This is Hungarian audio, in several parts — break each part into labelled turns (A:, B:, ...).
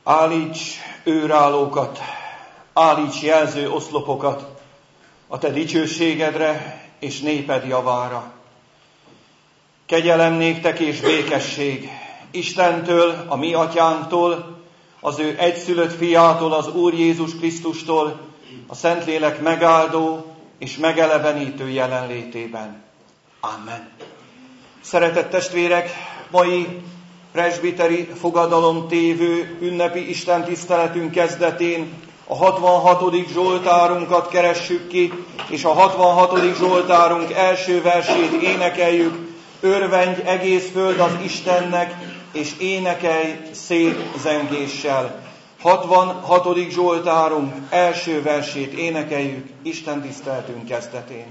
A: Állíts őrállókat, állíts jelző oszlopokat a te dicsőségedre és néped javára. Kegyelem néktek és békesség Istentől, a mi atyánktól, az ő egyszülött fiától, az Úr Jézus Krisztustól, a Szentlélek megáldó és megelevenítő jelenlétében. Amen. Szeretett testvérek, mai presbiteri fogadalom tévő ünnepi istentiszteletünk kezdetén a 66. Zsoltárunkat keressük ki, és a 66. Zsoltárunk első versét énekeljük: örvendj egész föld az Istennek, és énekelj szép zengéssel. 66. Zsoltárunk első versét énekeljük istentiszteletünk kezdetén.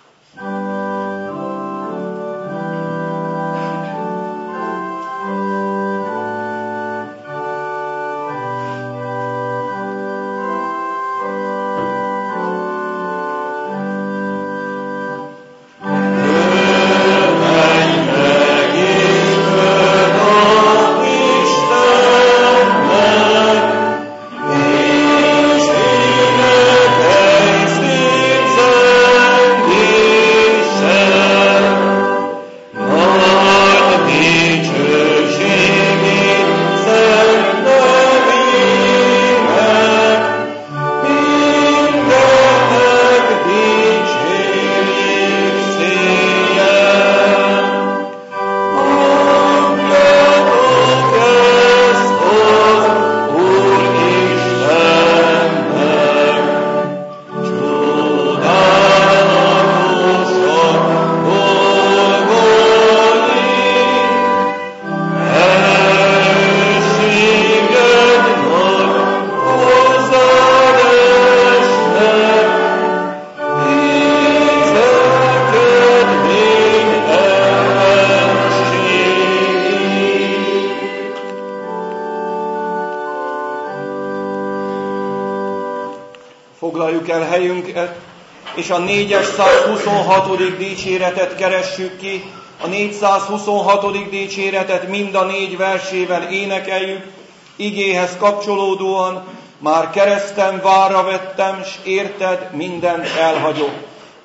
A: Foglaljuk el helyünket, és a 426. dicséretet keressük ki. A 426. dicséretet mind a 4 versében énekeljük, igéhez kapcsolódóan: már kereszten várra vettem, s érted mindent elhagyok.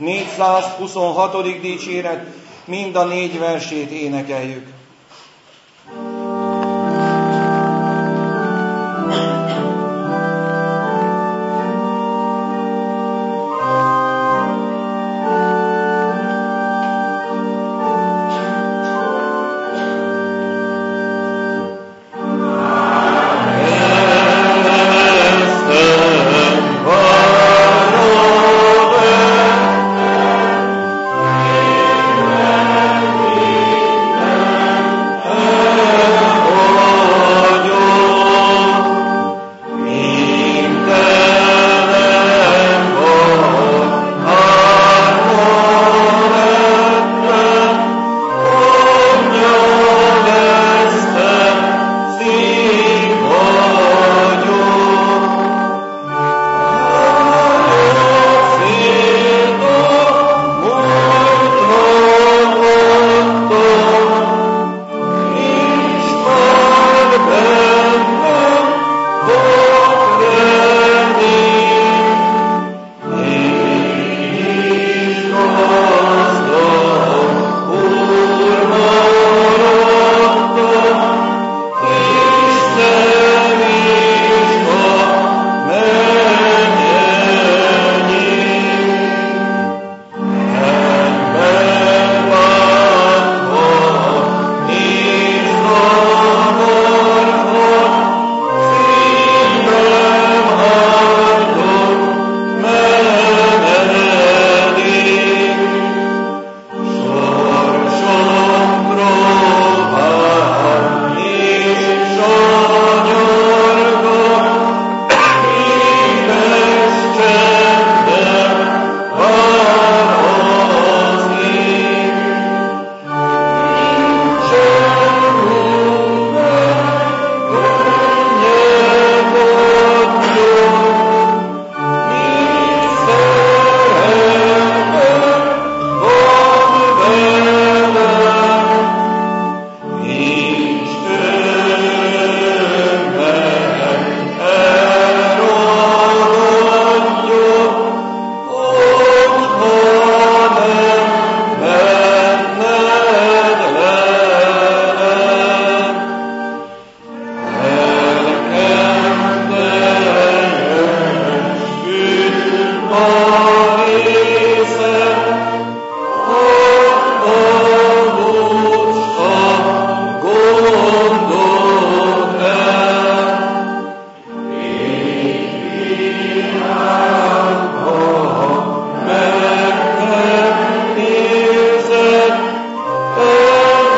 A: 426. dicséret, mind a 4 versét énekeljük.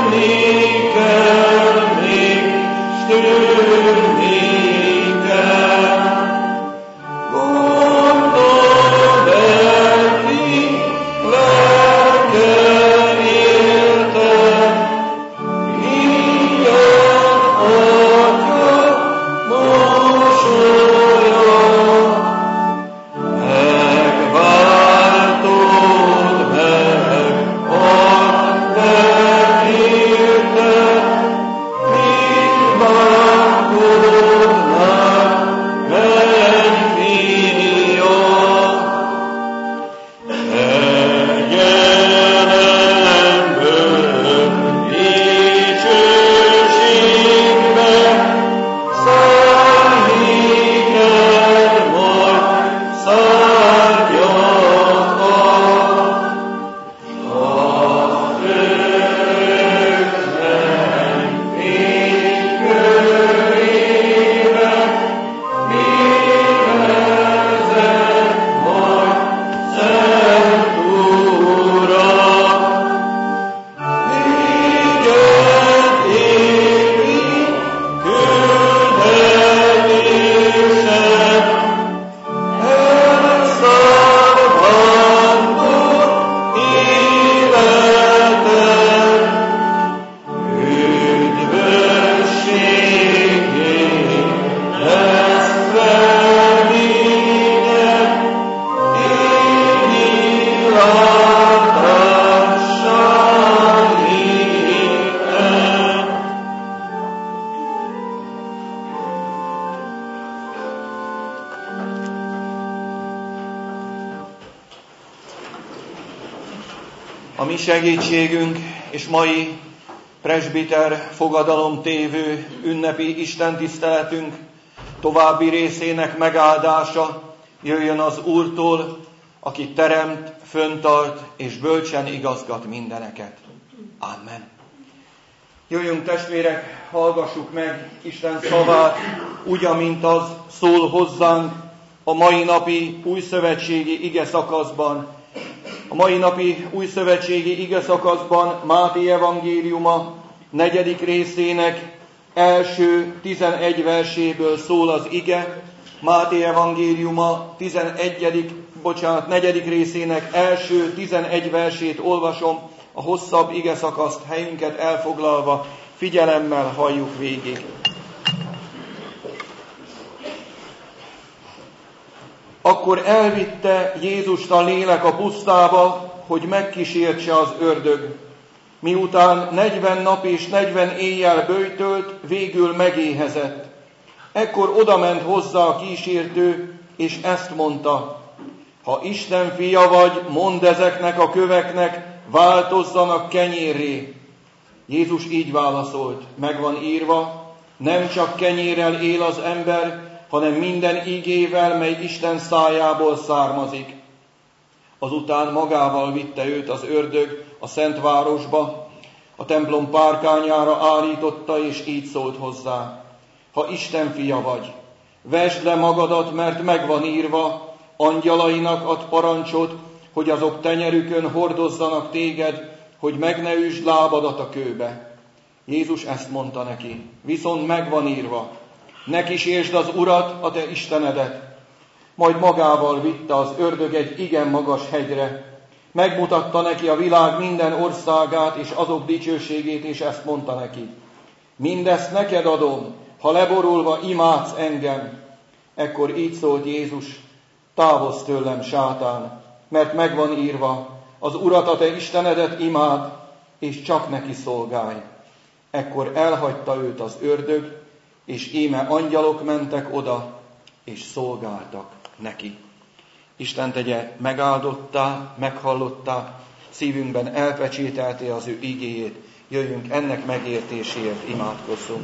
A: A mi segítségünk és mai presbiter fogadalom tévő ünnepi istentiszteletünk további részének megáldása jöjjön az Úrtól, aki teremt, fönntart és bölcsen igazgat mindeneket. Amen. Jöjjünk testvérek, hallgassuk meg Isten szavát, úgy, amint az szól hozzánk a mai napi újszövetségi igeszakaszban. A mai napi újszövetségi igeszakaszban Máté evangéliuma 4. részének első 11 verséből szól az ige. Máté evangéliuma 4. részének első 11 versét olvasom, a hosszabb igeszakaszt helyünket elfoglalva, figyelemmel halljuk végig. Akkor elvitte Jézust a lélek a pusztába, hogy megkísértse az ördög. Miután 40 nap és 40 éjjel böjtölt, végül megéhezett. Ekkor odament hozzá a kísértő, és ezt mondta: ha Isten fia vagy, mondd ezeknek a köveknek, változzanak kenyérré. Jézus így válaszolt: megvan írva, nem csak kenyérrel él az ember, hanem minden igével, mely Isten szájából származik. Azután magával vitte őt az ördög a szent városba, a templom párkányára állította, és így szólt hozzá: ha Isten fia vagy, vesd le magadat, mert megvan írva, angyalainak ad parancsot, hogy azok tenyerükön hordozzanak téged, hogy meg ne üsd lábadat a kőbe. Jézus ezt mondta neki: viszont megvan írva, ne kísérsd az Urat, a te Istenedet. Majd magával vitte az ördög egy igen magas hegyre. Megmutatta neki a világ minden országát és azok dicsőségét, és ezt mondta neki: mindezt neked adom, ha leborulva imádsz engem. Ekkor így szólt Jézus: távozz tőlem, sátán, mert megvan írva, az Urat, a te Istenedet imád, és csak neki szolgálj. Ekkor elhagyta őt az ördög, és íme angyalok mentek oda, és szolgáltak neki. Isten tegye megáldottá, meghallottá, szívünkben elpecsételté az ő igéjét. Jöjjünk ennek megértéséért, imádkozzunk.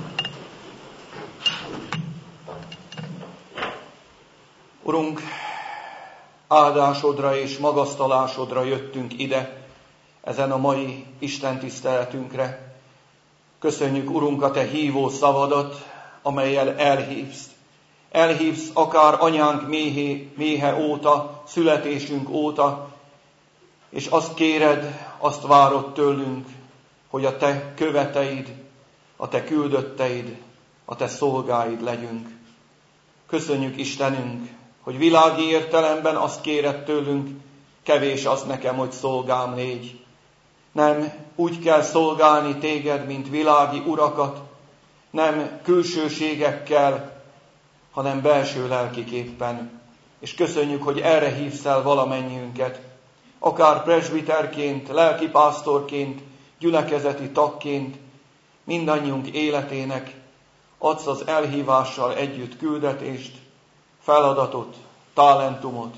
A: Urunk, áldásodra és magasztalásodra jöttünk ide, ezen a mai istentiszteletünkre. Köszönjük, Urunk, a te hívó szavadat, amellyel elhívsz. Elhívsz akár anyánk méhe óta, születésünk óta, és azt kéred, azt várod tőlünk, hogy a te követeid, a te küldötteid, a te szolgáid legyünk. Köszönjük, Istenünk, hogy világi értelemben azt kéred tőlünk, kevés az nekem, hogy szolgám légy. Nem úgy kell szolgálni téged, mint világi urakat, nem külsőségekkel, hanem belső lelkiképpen. És köszönjük, hogy erre hívsz el valamennyiünket, akár presbiterként, lelkipásztorként, gyülekezeti tagként, mindannyiunk életének adsz az elhívással együtt küldetést, feladatot, talentumot,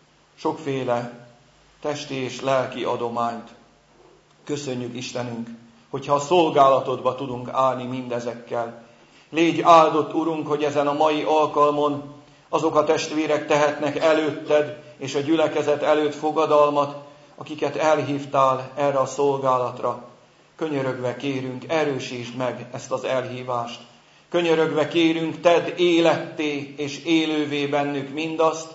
A: sokféle testi és lelki adományt. Köszönjük, Istenünk, hogyha a szolgálatodba tudunk állni mindezekkel. Légy áldott, Urunk, hogy ezen a mai alkalmon azok a testvérek tehetnek előtted és a gyülekezet előtt fogadalmat, akiket elhívtál erre a szolgálatra. Könyörögve kérünk, erősítsd meg ezt az elhívást. Könyörögve kérünk, tedd életté és élővé bennük mindazt,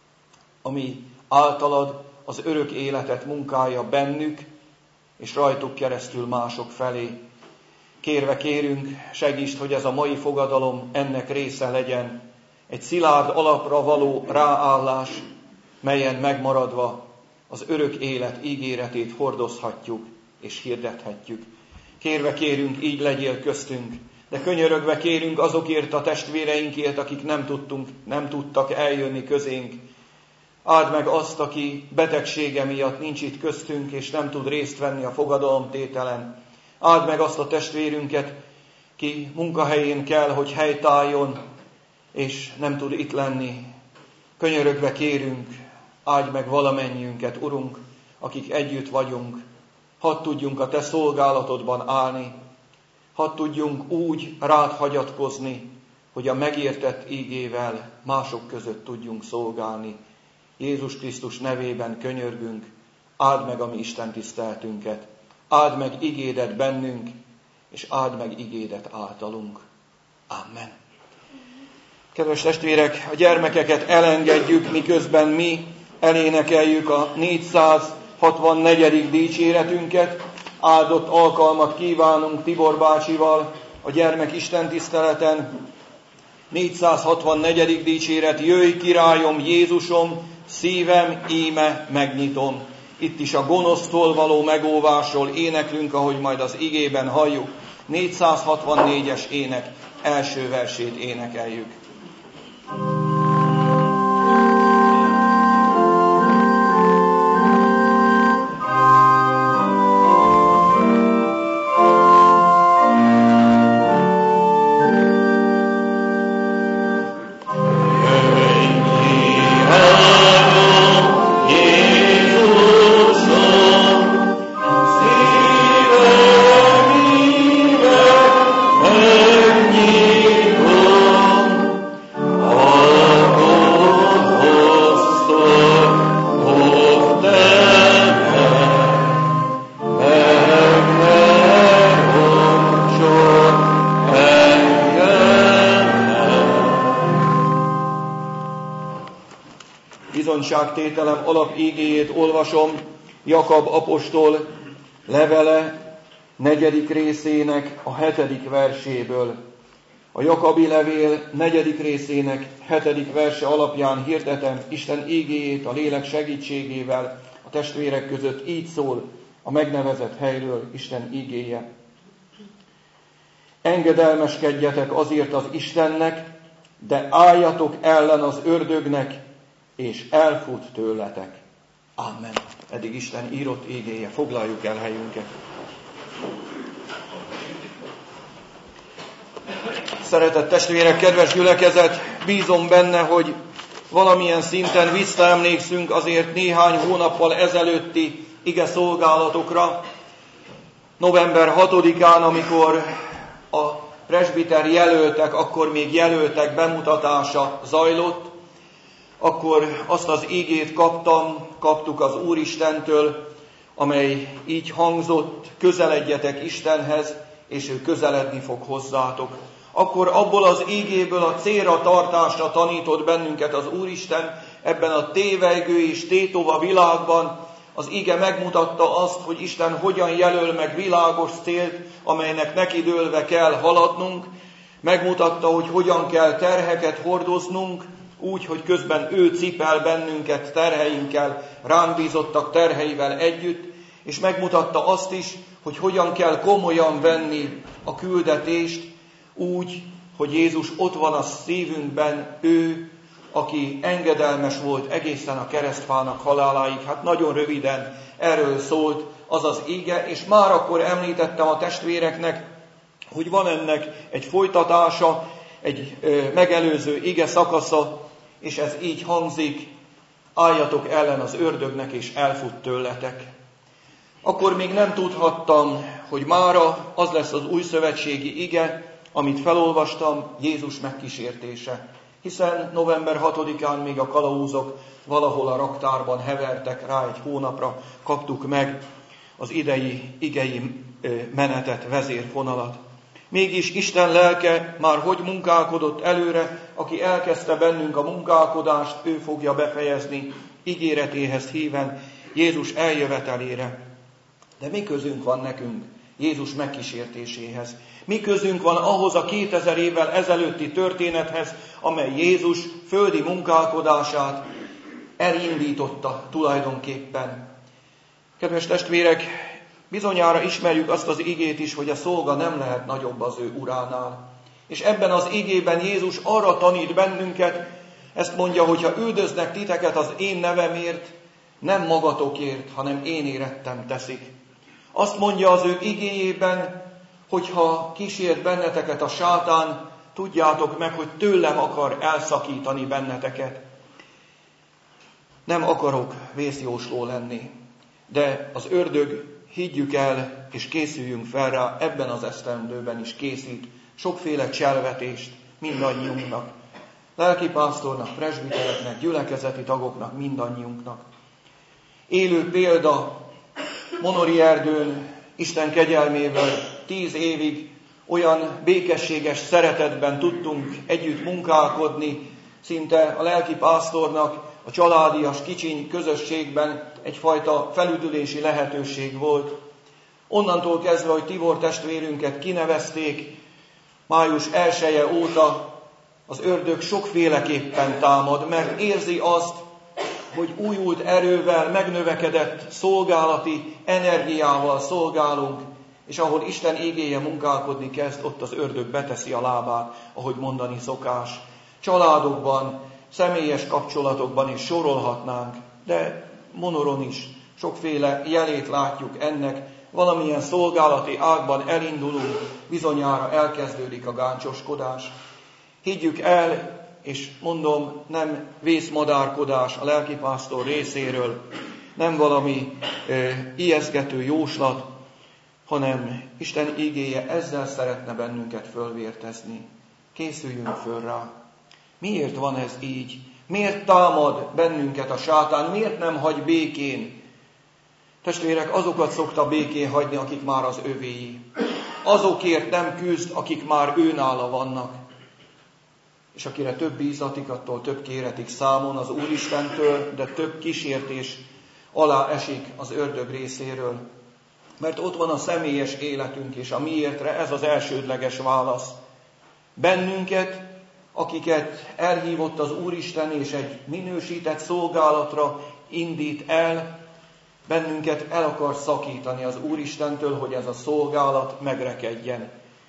A: ami általad az örök életet munkálja bennük, és rajtuk keresztül mások felé. Kérve kérünk, segítsd, hogy ez a mai fogadalom ennek része legyen, egy szilárd alapra való ráállás, melyen megmaradva az örök élet ígéretét hordozhatjuk és hirdethetjük. Kérve kérünk, így legyél köztünk, de könyörögve kérünk azokért a testvéreinkért, akik nem tudtak eljönni közénk. Áld meg azt, aki betegsége miatt nincs itt köztünk, és nem tud részt venni a fogadalomtételen. Áld meg azt a testvérünket, ki munkahelyén kell, hogy helytálljon, és nem tud itt lenni. Könyörögve kérünk, áldj meg valamennyiünket, Urunk, akik együtt vagyunk. Hadd tudjunk a te szolgálatodban állni, hadd tudjunk úgy rád hagyatkozni, hogy a megértett ígével mások között tudjunk szolgálni. Jézus Krisztus nevében könyörgünk, áld meg a mi Isten tiszteltünket, áld meg igédet bennünk, és áld meg igédet általunk. Amen. Kedves testvérek, a gyermekeket elengedjük, miközben mi elénekeljük a 464. dicséretünket. Áldott alkalmat kívánunk Tibor bácsival a gyermek istentiszteleten. 464. dicséret, jöjj királyom, Jézusom, szívem íme megnyitom. Itt is a gonosztól való megóvásról éneklünk, ahogy majd az igében halljuk. 464-es ének első versét énekeljük. Bizonyságtételem alapigéjét olvasom Jakab apostol levele 4. részének a 7. verséből. A Jakabi levél 4. részének 7. verse alapján hirdetem Isten igéjét a lélek segítségével a testvérek között. Így szól a megnevezett helyről Isten igéje. Engedelmeskedjetek azért az Istennek, de álljatok ellen az ördögnek, és elfut tőletek. Amen. Eddig Isten írott igéje. Foglaljuk el helyünket. Szeretett testvérek, kedves gyülekezet, bízom benne, hogy valamilyen szinten visszaemlékszünk azért néhány hónappal ezelőtti ige szolgálatokra. November 6-án, amikor a presbiter jelöltek, akkor még jelöltek bemutatása zajlott, akkor azt az ígét kaptuk az Úristentől, amely így hangzott, közeledjetek Istenhez, és ő közeledni fog hozzátok. Akkor abból az ígéből a célra tartásra tanított bennünket az Úristen ebben a tévejgő és tétova világban, Az ige megmutatta azt, hogy Isten hogyan jelöl meg világos célt, amelynek nekidőlve kell haladnunk. Megmutatta, hogy hogyan kell terheket hordoznunk, úgy, hogy közben ő cipel bennünket terheinkkel, ránk bízottak terheivel együtt, és megmutatta azt is, hogy hogyan kell komolyan venni a küldetést, úgy, hogy Jézus ott van a szívünkben, ő, aki engedelmes volt egészen a keresztfának haláláig. Hát nagyon röviden erről szólt az az ige, és már akkor említettem a testvéreknek, hogy van ennek egy folytatása, egy megelőző ige szakasza, és ez így hangzik: álljatok ellen az ördögnek, és elfut tőletek. Akkor még nem tudhattam, hogy mára az lesz az újszövetségi ige, amit felolvastam, Jézus megkísértése. Hiszen november 6-án még a kalauzok valahol a raktárban hevertek, rá egy hónapra kaptuk meg az idei igei menetet, vezérfonalat. Mégis Isten lelke már hogy munkálkodott előre, aki elkezdte bennünk a munkálkodást, ő fogja befejezni ígéretéhez híven, Jézus eljövetelére. De mi közünk van nekünk Jézus megkísértéséhez? Mi közünk van ahhoz a 2000 évvel ezelőtti történethez, amely Jézus földi munkálkodását elindította tulajdonképpen? Kedves testvérek, bizonyára ismerjük azt az igét is, hogy a szolga nem lehet nagyobb az ő uránál. És ebben az igében Jézus arra tanít bennünket, ezt mondja, hogy ha üldöznek titeket az én nevemért, nem magatokért, hanem én érettem teszik. Azt mondja az ő igéjében, hogy ha kísért benneteket a sátán, tudjátok meg, hogy tőlem akar elszakítani benneteket. Nem akarok vészjósló lenni, de az ördög, higgyük el, és készüljünk fel rá, ebben az esztendőben is készít sokféle cselvetést mindannyiunknak. Lelkipásztornak, presbitereknek, gyülekezeti tagoknak, mindannyiunknak. Élő példa, Monori Erdőn Isten kegyelmével 10 évig olyan békességes szeretetben tudtunk együtt munkálkodni, szinte a lelkipásztornak a családias, kicsiny közösségben egyfajta felüdülési lehetőség volt. Onnantól kezdve, hogy Tibor testvérünket kinevezték, május 1-e óta az ördög sokféleképpen támad, mert érzi azt, hogy újult erővel, megnövekedett szolgálati energiával szolgálunk, és ahol Isten igéje munkálkodni kezd, ott az ördög beteszi a lábát, ahogy mondani szokás. Családokban, személyes kapcsolatokban is sorolhatnánk, de Monoron is sokféle jelét látjuk ennek. Valamilyen szolgálati ágban elindulunk, bizonyára elkezdődik a gáncsoskodás. Higgyük el, és mondom, nem vészmadárkodás a lelkipásztor részéről, nem valami ijesztgető jóslat, hanem Isten igéje ezzel szeretne bennünket fölvértezni. Készüljünk föl rá. Miért van ez így? Miért támad bennünket a sátán? Miért nem hagy békén? Testvérek, azokat szokta békén hagyni, akik már az övéi. Azokért nem küzd, akik már őnála vannak. És akire több bízatik, attól több kéretik számon az Úristentől, de több kísértés alá esik az ördög részéről. Mert ott van a személyes életünk, és a miértre ez az elsődleges válasz. Bennünket, akiket elhívott az Úristen, és egy minősített szolgálatra indít el, bennünket el akar szakítani az Úristentől, hogy ez a szolgálat megrekedjen.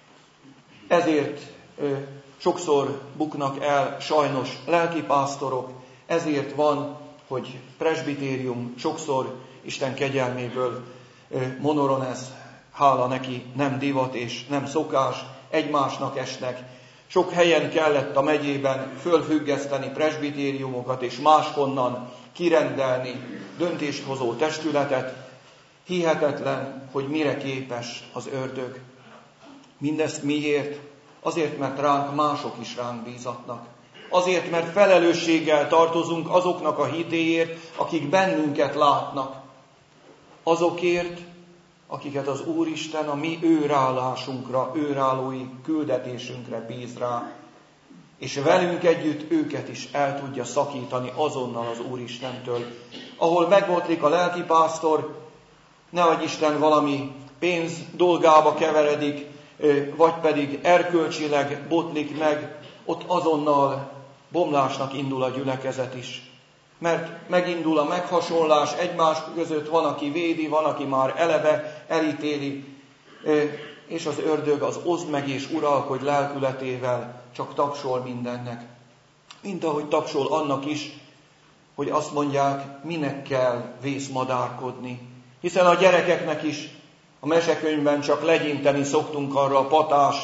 A: Ezért sokszor buknak el sajnos lelkipásztorok, ezért van, hogy presbitérium sokszor Isten kegyelméből Monoron ez, hála neki, nem divat és nem szokás, egymásnak esnek. Sok helyen kellett a megyében fölfüggeszteni presbitériumokat és máshonnan kirendelni döntést hozó testületet. Hihetetlen, hogy mire képes az ördög. Mindezt miért? Azért, mert ránk mások is ránk bízatnak. Azért, mert felelősséggel tartozunk azoknak a hitéért, akik bennünket látnak. Azokért, akiket az Úristen a mi őrállásunkra, őrálói küldetésünkre bíz rá. és velünk együtt őket is el tudja szakítani azonnal az Úristentől. Ahol megbotlik a lelkipásztor, ne adj Isten valami pénz dolgába keveredik, vagy pedig erkölcsileg botlik meg, ott azonnal bomlásnak indul a gyülekezet is. Mert megindul a meghasonlás egymás között, van, aki védi, van, aki már eleve elítéli, és az ördög az oszd meg és uralkodj lelkületével csak tapsol mindennek. Mint ahogy tapsol annak is, hogy azt mondják, minek kell vészmadárkodni. Hiszen a gyerekeknek is a mesekönyvben csak legyinteni szoktunk arra a patás,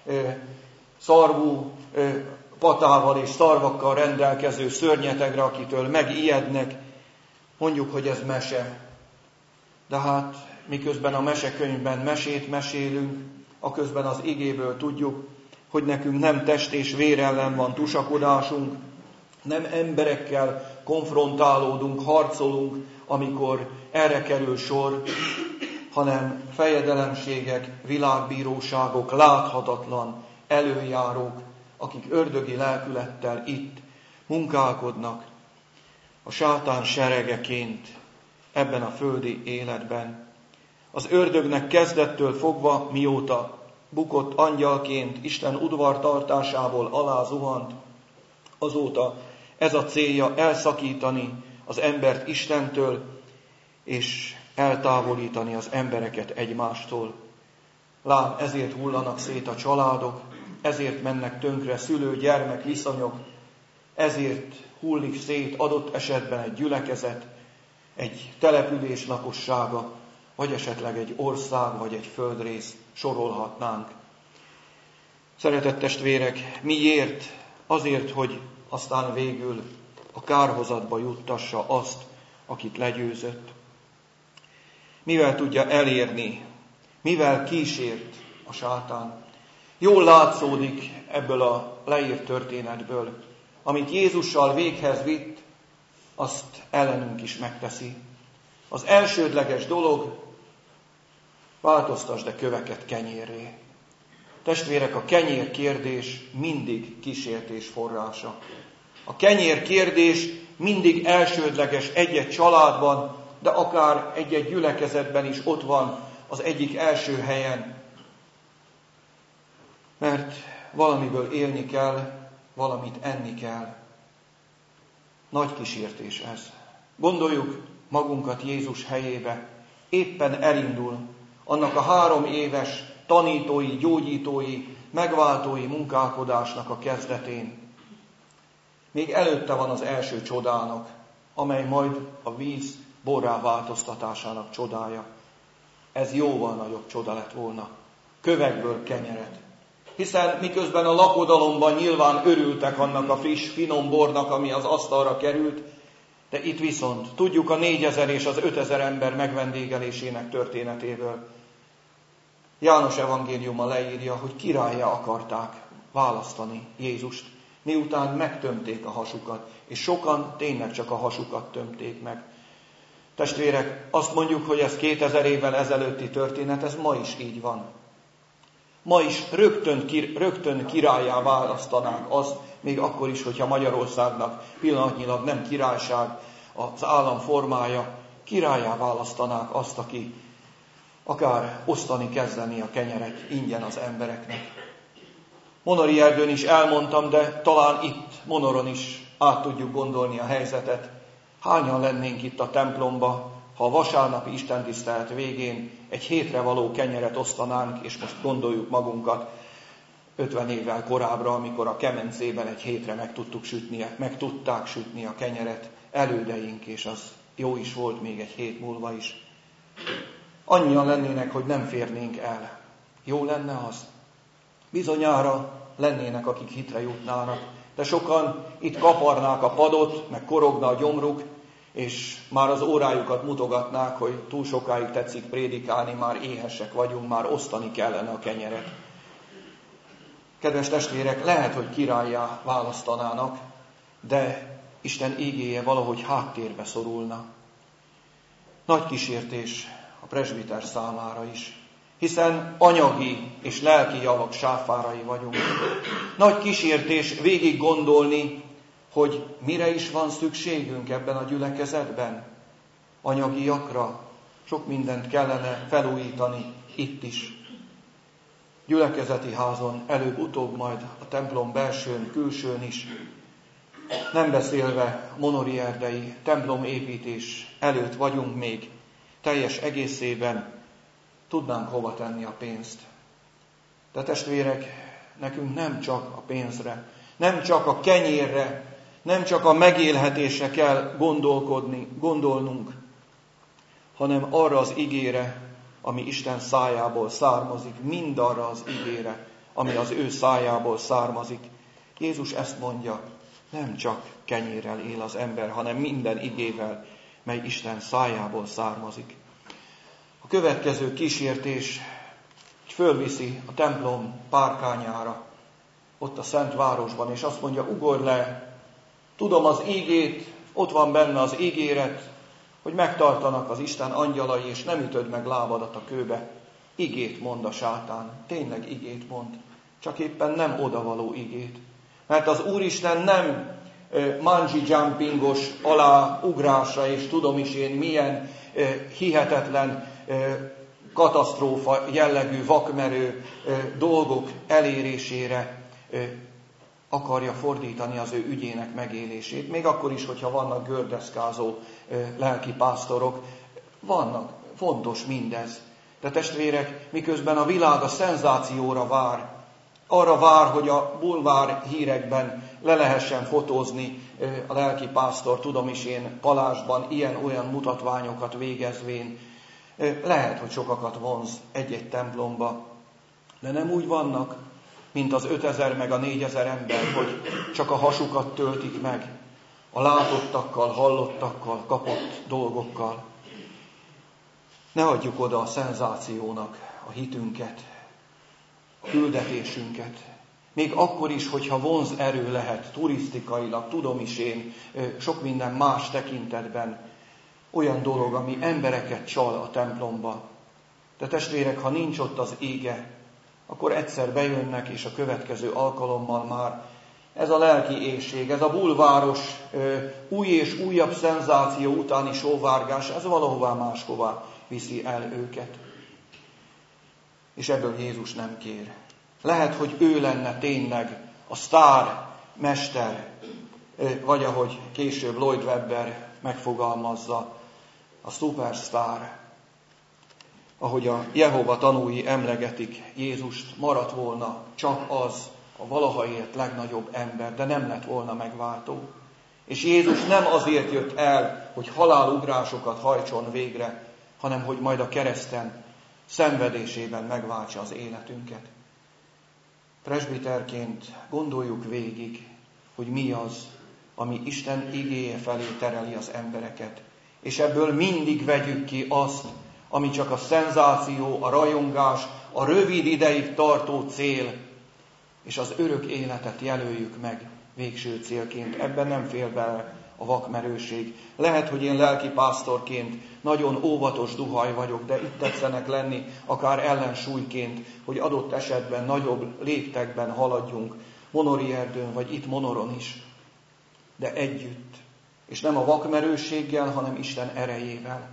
A: szarvú patával és szarvakkal rendelkező szörnyetegre, akitől megijednek. Mondjuk, hogy ez mese. De hát miközben a mesekönyvben mesét mesélünk, aközben az igéből tudjuk, hogy nekünk nem test és vér ellen van tusakodásunk, nem emberekkel konfrontálódunk, harcolunk, amikor erre kerül sor, hanem fejedelemségek, világbíróságok, láthatatlan előjárók, akik ördögi lelkülettel itt munkálkodnak a sátán seregeként ebben a földi életben. Az ördögnek kezdettől fogva, mióta bukott angyalként Isten udvartartásából alázuhant, azóta ez a célja elszakítani az embert Istentől, és eltávolítani az embereket egymástól. Lám, ezért hullanak szét a családok, ezért mennek tönkre szülő-gyermek viszonyok, ezért hullik szét adott esetben egy gyülekezet, egy település lakossága, vagy esetleg egy ország, vagy egy földrész, sorolhatnánk. Szeretett testvérek, miért? Azért, hogy aztán végül a kárhozatba juttassa azt, akit legyőzött. Mivel tudja elérni? Mivel kísért a sátán? Jól látszódik ebből a leírt történetből. Amit Jézussal véghez vitt, azt ellenünk is megteszi. Az elsődleges dolog, változtasd a köveket kenyérré. Testvérek, a kenyér kérdés mindig kísértés forrása. A kenyér kérdés mindig elsődleges egy-egy családban, de akár egy-egy gyülekezetben is ott van az egyik első helyen. Mert valamiből élni kell, valamit enni kell. Nagy kísértés ez. Gondoljuk magunkat Jézus helyébe. Éppen elindul annak a 3 éves tanítói, gyógyítói, megváltói munkálkodásnak a kezdetén. Még előtte van az első csodának, amely majd a víz borrá változtatásának csodája. Ez jóval nagyobb csoda lett volna. Kövekből kenyeret. Hiszen miközben a lakodalomban nyilván örültek annak a friss, finom bornak, ami az asztalra került, de itt viszont tudjuk a 4000 és az 5000 ember megvendégelésének történetéből. János evangéliuma leírja, hogy királlyá akarták választani Jézust, miután megtömték a hasukat, és sokan tényleg csak a hasukat tömték meg. Testvérek, azt mondjuk, hogy ez 2000 évvel ezelőtti történet, ez ma is így van. Ma is rögtön királlyá választanánk azt, még akkor is, hogyha Magyarországnak pillanatnyilag nem királyság az állam formája, királlyá választanák azt, aki akár osztani kezdeni a kenyeret ingyen az embereknek. Monori Erdőn is elmondtam, de talán itt, Monoron is át tudjuk gondolni a helyzetet. Hányan lennénk itt a templomba, ha a vasárnapi istentisztelet végén egy hétre való kenyeret osztanánk, és most gondoljuk magunkat 50 évvel korábbra, amikor a kemencében egy hétre meg tudták sütni a kenyeret elődeink, és az jó is volt még egy hét múlva is. Annyian lennének, hogy nem férnénk el. Jó lenne az? Bizonyára lennének, akik hitre jutnának, de sokan itt kaparnák a padot, meg korogna a gyomruk, és már az órájukat mutogatnák, hogy túl sokáig tetszik prédikálni, már éhesek vagyunk, már osztani kellene a kenyeret. Kedves testvérek, lehet, hogy királlyá választanának, de Isten ígéje valahogy háttérbe szorulna. Nagy kísértés a presbiter számára is. hiszen anyagi és lelki javak sáfárai vagyunk. Nagy kísértés végig gondolni, hogy mire is van szükségünk ebben a gyülekezetben. Anyagiakra, sok mindent kellene felújítani itt is. Gyülekezeti házon, előbb-utóbb majd a templom belsőn, külsőn is. Nem beszélve monorierdei templomépítés előtt vagyunk még, teljes egészében tudnánk hova tenni a pénzt. De testvérek, nekünk nem csak a pénzre, nem csak a kenyérre, nem csak a megélhetésre kell gondolnunk, hanem arra az igére, ami Isten szájából származik, mindarra az igére, ami az ő szájából származik. Jézus ezt mondja, nem csak kenyérrel él az ember, hanem minden igével, mely Isten szájából származik. A következő kísértés, hogy fölviszi a templom párkányára, ott a Szent Városban, és azt mondja, ugorj le, tudom az ígét, ott van benne az ígéret, hogy megtartanak az Isten angyalai, és nem ütöd meg lábadat a kőbe. Igét mond a sátán, tényleg igét mond, csak éppen nem odavaló igét. Mert az Úristen nem bungee jumpingos aláugrásra, és tudom is én milyen hihetetlen katasztrófa jellegű, vakmerő dolgok elérésére akarja fordítani az ő ügyének megélését. Még akkor is, hogyha vannak gördeszkázó lelkipásztorok, vannak, fontos mindez. De testvérek, miközben a világ a szenzációra vár, arra vár, hogy a bulvár hírekben le lehessen fotózni a lelkipásztor, tudom is én, Palásban ilyen-olyan mutatványokat végezvén. Lehet, hogy sokakat vonz egy-egy templomba, de nem úgy vannak, mint az 5000 meg a 4000 ember, hogy csak a hasukat töltik meg a látottakkal, hallottakkal, kapott dolgokkal. Ne adjuk oda a szenzációnak a hitünket, a küldetésünket. Még akkor is, hogyha vonz erő lehet, turisztikailag, tudom is én, sok minden más tekintetben, olyan dolog, ami embereket csal a templomba. De testvérek, ha nincs ott az ége, akkor egyszer bejönnek, és a következő alkalommal már ez a lelki éhség, ez a bulváros új és újabb szenzáció utáni sóvárgás, ez valahová máshová viszi el őket. És ebből Jézus nem kér. Lehet, hogy ő lenne tényleg a sztár mester, vagy ahogy később Lloyd Webber megfogalmazza, a szupersztár. Ahogy a Jehova tanúi emlegetik Jézust, maradt volna csak az a valaha élt legnagyobb ember, de nem lett volna megváltó. És Jézus nem azért jött el, hogy halálugrásokat hajtson végre, hanem hogy majd a kereszten szenvedésében megváltsa az életünket. Presbiterként gondoljuk végig, hogy mi az, ami Isten igéje felé tereli az embereket. És ebből mindig vegyük ki azt, ami csak a szenzáció, a rajongás, a rövid ideig tartó cél, és az örök életet jelöljük meg végső célként. Ebben nem fér bele a vakmerőség. Lehet, hogy én lelkipásztorként nagyon óvatos duhaj vagyok, de itt tetszenek lenni, akár ellensúlyként, hogy adott esetben nagyobb léptekben haladjunk, Monorierdőn, vagy itt Monoron is. De együtt. És nem a vakmerőséggel, hanem Isten erejével.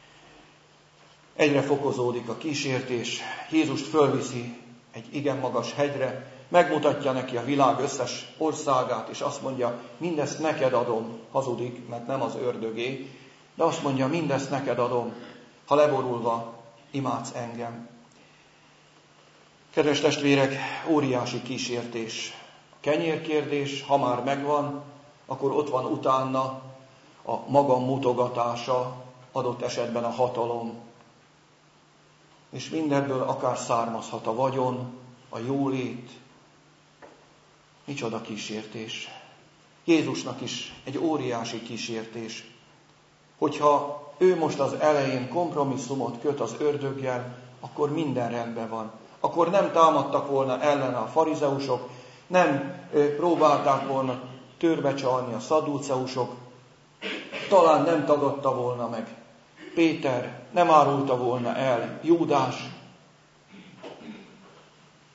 A: Egyre fokozódik a kísértés, Jézust fölviszi egy igen magas hegyre, megmutatja neki a világ összes országát, és azt mondja, mindezt neked adom, hazudik, mert nem az ördögé, de azt mondja, mindezt neked adom, ha leborulva imádsz engem. Kedves testvérek, óriási kísértés. A kenyérkérdés, ha már megvan, akkor ott van utána a magam mutogatása, adott esetben a hatalom. És mindebből akár származhat a vagyon, a jólét. Micsoda kísértés. Jézusnak is egy óriási kísértés. Hogyha ő most az elején kompromisszumot köt az ördöggel, akkor minden rendben van. Akkor nem támadtak volna ellene a farizeusok, nem próbálták volna törbe csalni a szadduceusok, talán nem tagadta volna meg Péter, nem árulta volna el Júdás,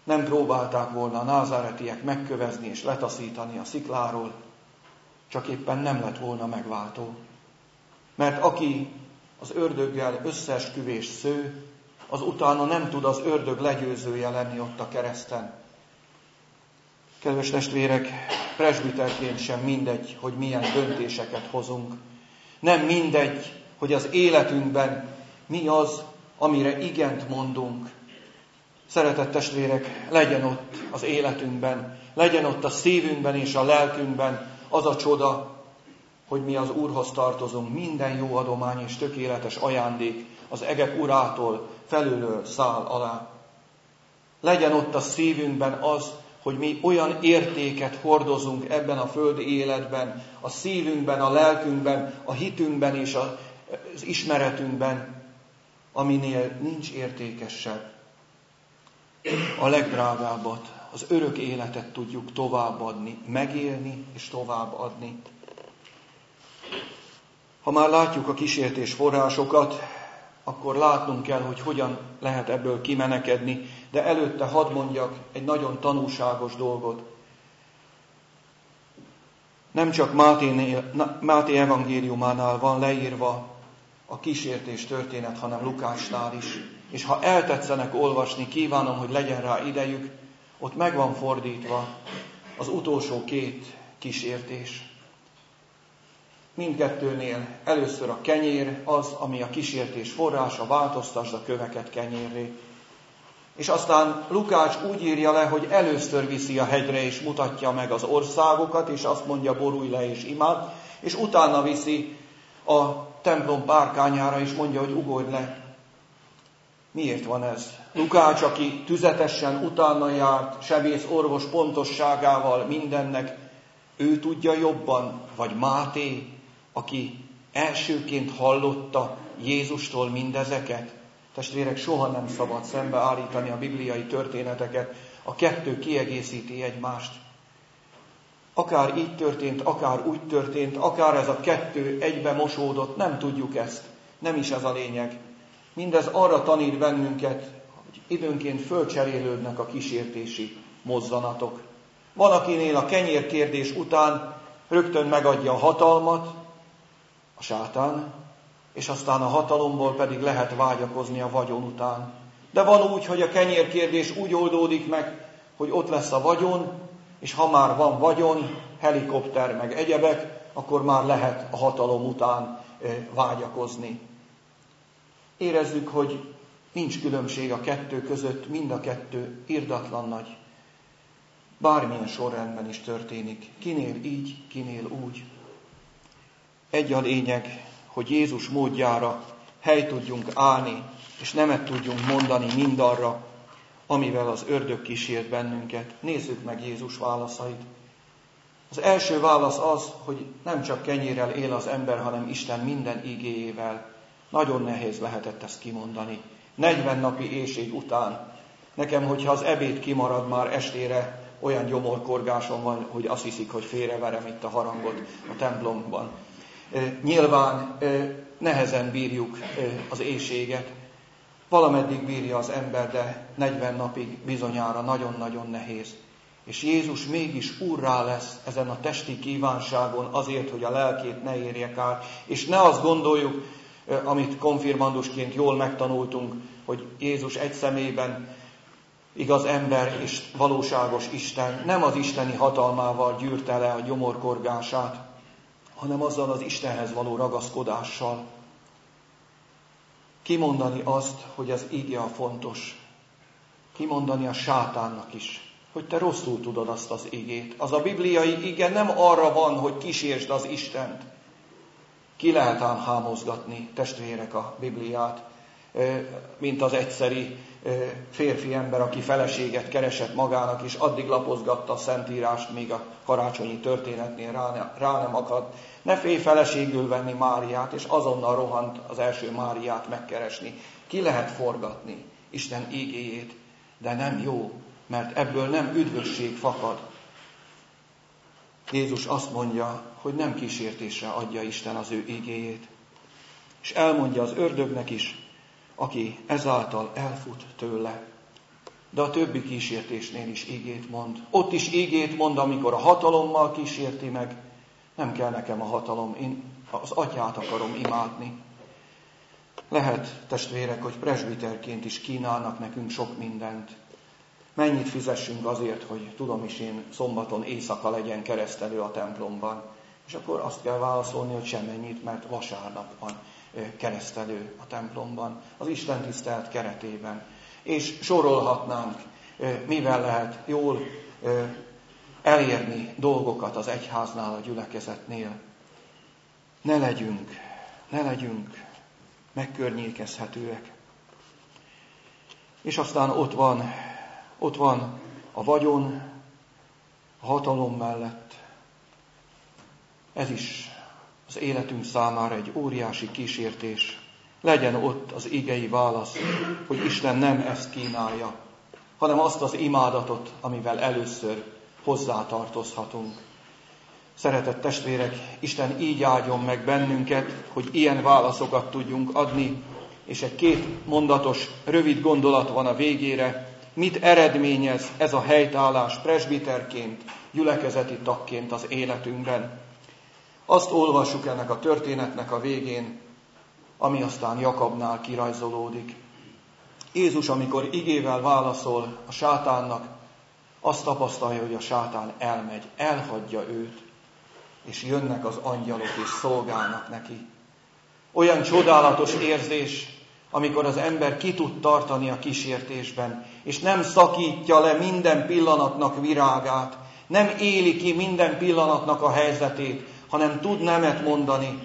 A: Nem próbálták volna a názáretiek megkövezni és letaszítani a szikláról, csak éppen nem lett volna megváltó. Mert aki az ördöggel összeesküvést sző, az utána nem tud az ördög legyőzője lenni ott a kereszten. Kedves testvérek, presbiterként sem mindegy, hogy milyen döntéseket hozunk. Nem mindegy, hogy az életünkben mi az, amire igent mondunk. Szeretett testvérek, legyen ott az életünkben, legyen ott a szívünkben és a lelkünkben az a csoda, hogy mi az Úrhoz tartozunk. Minden jó adomány és tökéletes ajándék az egek Urától felülről száll alá. Legyen ott a szívünkben az, hogy mi olyan értéket hordozunk ebben a földi életben, a szívünkben, a lelkünkben, a hitünkben és az ismeretünkben, aminél nincs értékesebb. A legdrágábbat, az örök életet tudjuk továbbadni, megélni és továbbadni. Ha már látjuk a kísértés forrásokat, akkor látnunk kell, hogy hogyan lehet ebből kimenekedni, de előtte hadd mondjak egy nagyon tanúságos dolgot. Nem csak Máté evangéliumánál van leírva a kísértés történet, hanem Lukácsnál is. És ha eltetszenek olvasni, kívánom, hogy legyen rá idejük, ott meg van fordítva az utolsó két kísértés. Mindkettőnél először a kenyér az, ami a kísértés forrása, változtasd a köveket kenyérré. És aztán Lukács úgy írja le, hogy először viszi a hegyre és mutatja meg az országokat, és azt mondja, borulj le és imád, és utána viszi a templom párkányára, és mondja, hogy ugorj le. Miért van ez? Lukács, aki tüzetesen utána járt, sebész orvos pontosságával mindennek, ő tudja jobban, vagy Máté, aki elsőként hallotta Jézustól mindezeket? Testvérek, soha nem szabad szembeállítani a bibliai történeteket, a kettő kiegészíti egymást. Akár így történt, akár úgy történt, akár ez a kettő egybe mosódott, nem tudjuk ezt. Nem is ez a lényeg. Mindez arra tanít bennünket, hogy időnként fölcserélődnek a kísértési mozzanatok. Van, akinél a kenyérkérdés után rögtön megadja a hatalmat, a sátán, és aztán a hatalomból pedig lehet vágyakozni a vagyon után. De van úgy, hogy a kenyérkérdés úgy oldódik meg, hogy ott lesz a vagyon, és ha már van vagyon, helikopter meg egyebek, akkor már lehet a hatalom után vágyakozni. Érezzük, hogy nincs különbség a kettő között, mind a kettő irdatlan nagy. Bármilyen sorrendben is történik, kinél így, kinél úgy. Egy a lényeg, hogy Jézus módjára helyt tudjunk állni, és nemet tudjunk mondani mindarra, amivel az ördög kísért bennünket. Nézzük meg Jézus válaszait. Az első válasz az, hogy nem csak kenyérrel él az ember, hanem Isten minden igéjével. Nagyon nehéz lehetett ezt kimondani. 40 napi éhség után. Nekem, hogyha az ebéd kimarad, már estére olyan gyomorkorgásom van, hogy azt hiszik, hogy félreverem itt a harangot a templomban. Nyilván nehezen bírjuk az éhséget. Valameddig bírja az ember, de 40 napig bizonyára nagyon-nagyon nehéz. És Jézus mégis úrrá lesz ezen a testi kívánságon azért, hogy a lelkét ne érje kár. És ne azt gondoljuk, amit konfirmandusként jól megtanultunk, hogy Jézus egy személyben igaz ember és valóságos Isten, nem az isteni hatalmával gyűrte le a gyomorkorgását, hanem azzal az Istenhez való ragaszkodással. Kimondani azt, hogy az íge a fontos. Kimondani a sátánnak is, hogy te rosszul tudod azt az igét. Az a bibliai ige nem arra van, hogy kísérsd az Istent. Ki lehet ám hámozgatni, testvérek, a Bibliát, mint az egyszeri férfi ember, aki feleséget keresett magának, és addig lapozgatta a Szentírást, míg a karácsonyi történetnél rá nem akadt. Ne félj feleségül venni Máriát, és azonnal rohant az első Máriát megkeresni. Ki lehet forgatni Isten ígéjét, de nem jó, mert ebből nem üdvösség fakad. Jézus azt mondja, hogy nem kísértésre adja Isten az ő ígéjét. És elmondja az ördögnek is, aki ezáltal elfut tőle. de a többi kísértésnél is ígét mond. Ott is ígét mond, amikor a hatalommal kísérti meg. Nem kell nekem a hatalom, én az Atyát akarom imádni. Lehet, testvérek, hogy presbiterként is kínálnak nekünk sok mindent. Mennyit fizessünk azért, hogy tudom is én szombaton éjszaka legyen keresztelő a templomban. És akkor azt kell válaszolni, hogy semmennyit, mert vasárnap van keresztelő a templomban, az istentisztelet keretében. És sorolhatnánk, mivel lehet jól elérni dolgokat az egyháznál, a gyülekezetnél. Ne legyünk megkörnyékezhetőek. És aztán ott van a vagyon, a hatalom mellett. Ez is az életünk számára egy óriási kísértés. Legyen ott az igei válasz, hogy Isten nem ezt kínálja, hanem azt az imádatot, amivel először hozzátartozhatunk. Szeretett testvérek, Isten így áldjon meg bennünket, hogy ilyen válaszokat tudjunk adni, és egy 2 mondatos, rövid gondolat van a végére. Mit eredményez ez a helytállás presbiterként, gyülekezeti tagként az életünkben? Azt olvassuk ennek a történetnek a végén, ami aztán Jakabnál kirajzolódik. Jézus, amikor igével válaszol a sátánnak, azt tapasztalja, hogy a sátán elmegy, elhagyja őt, és jönnek az angyalok és szolgálnak neki. Olyan csodálatos érzés, amikor az ember ki tud tartani a kísértésben, és nem szakítja le minden pillanatnak virágát, nem éli ki minden pillanatnak a helyzetét, hanem tud nemet mondani.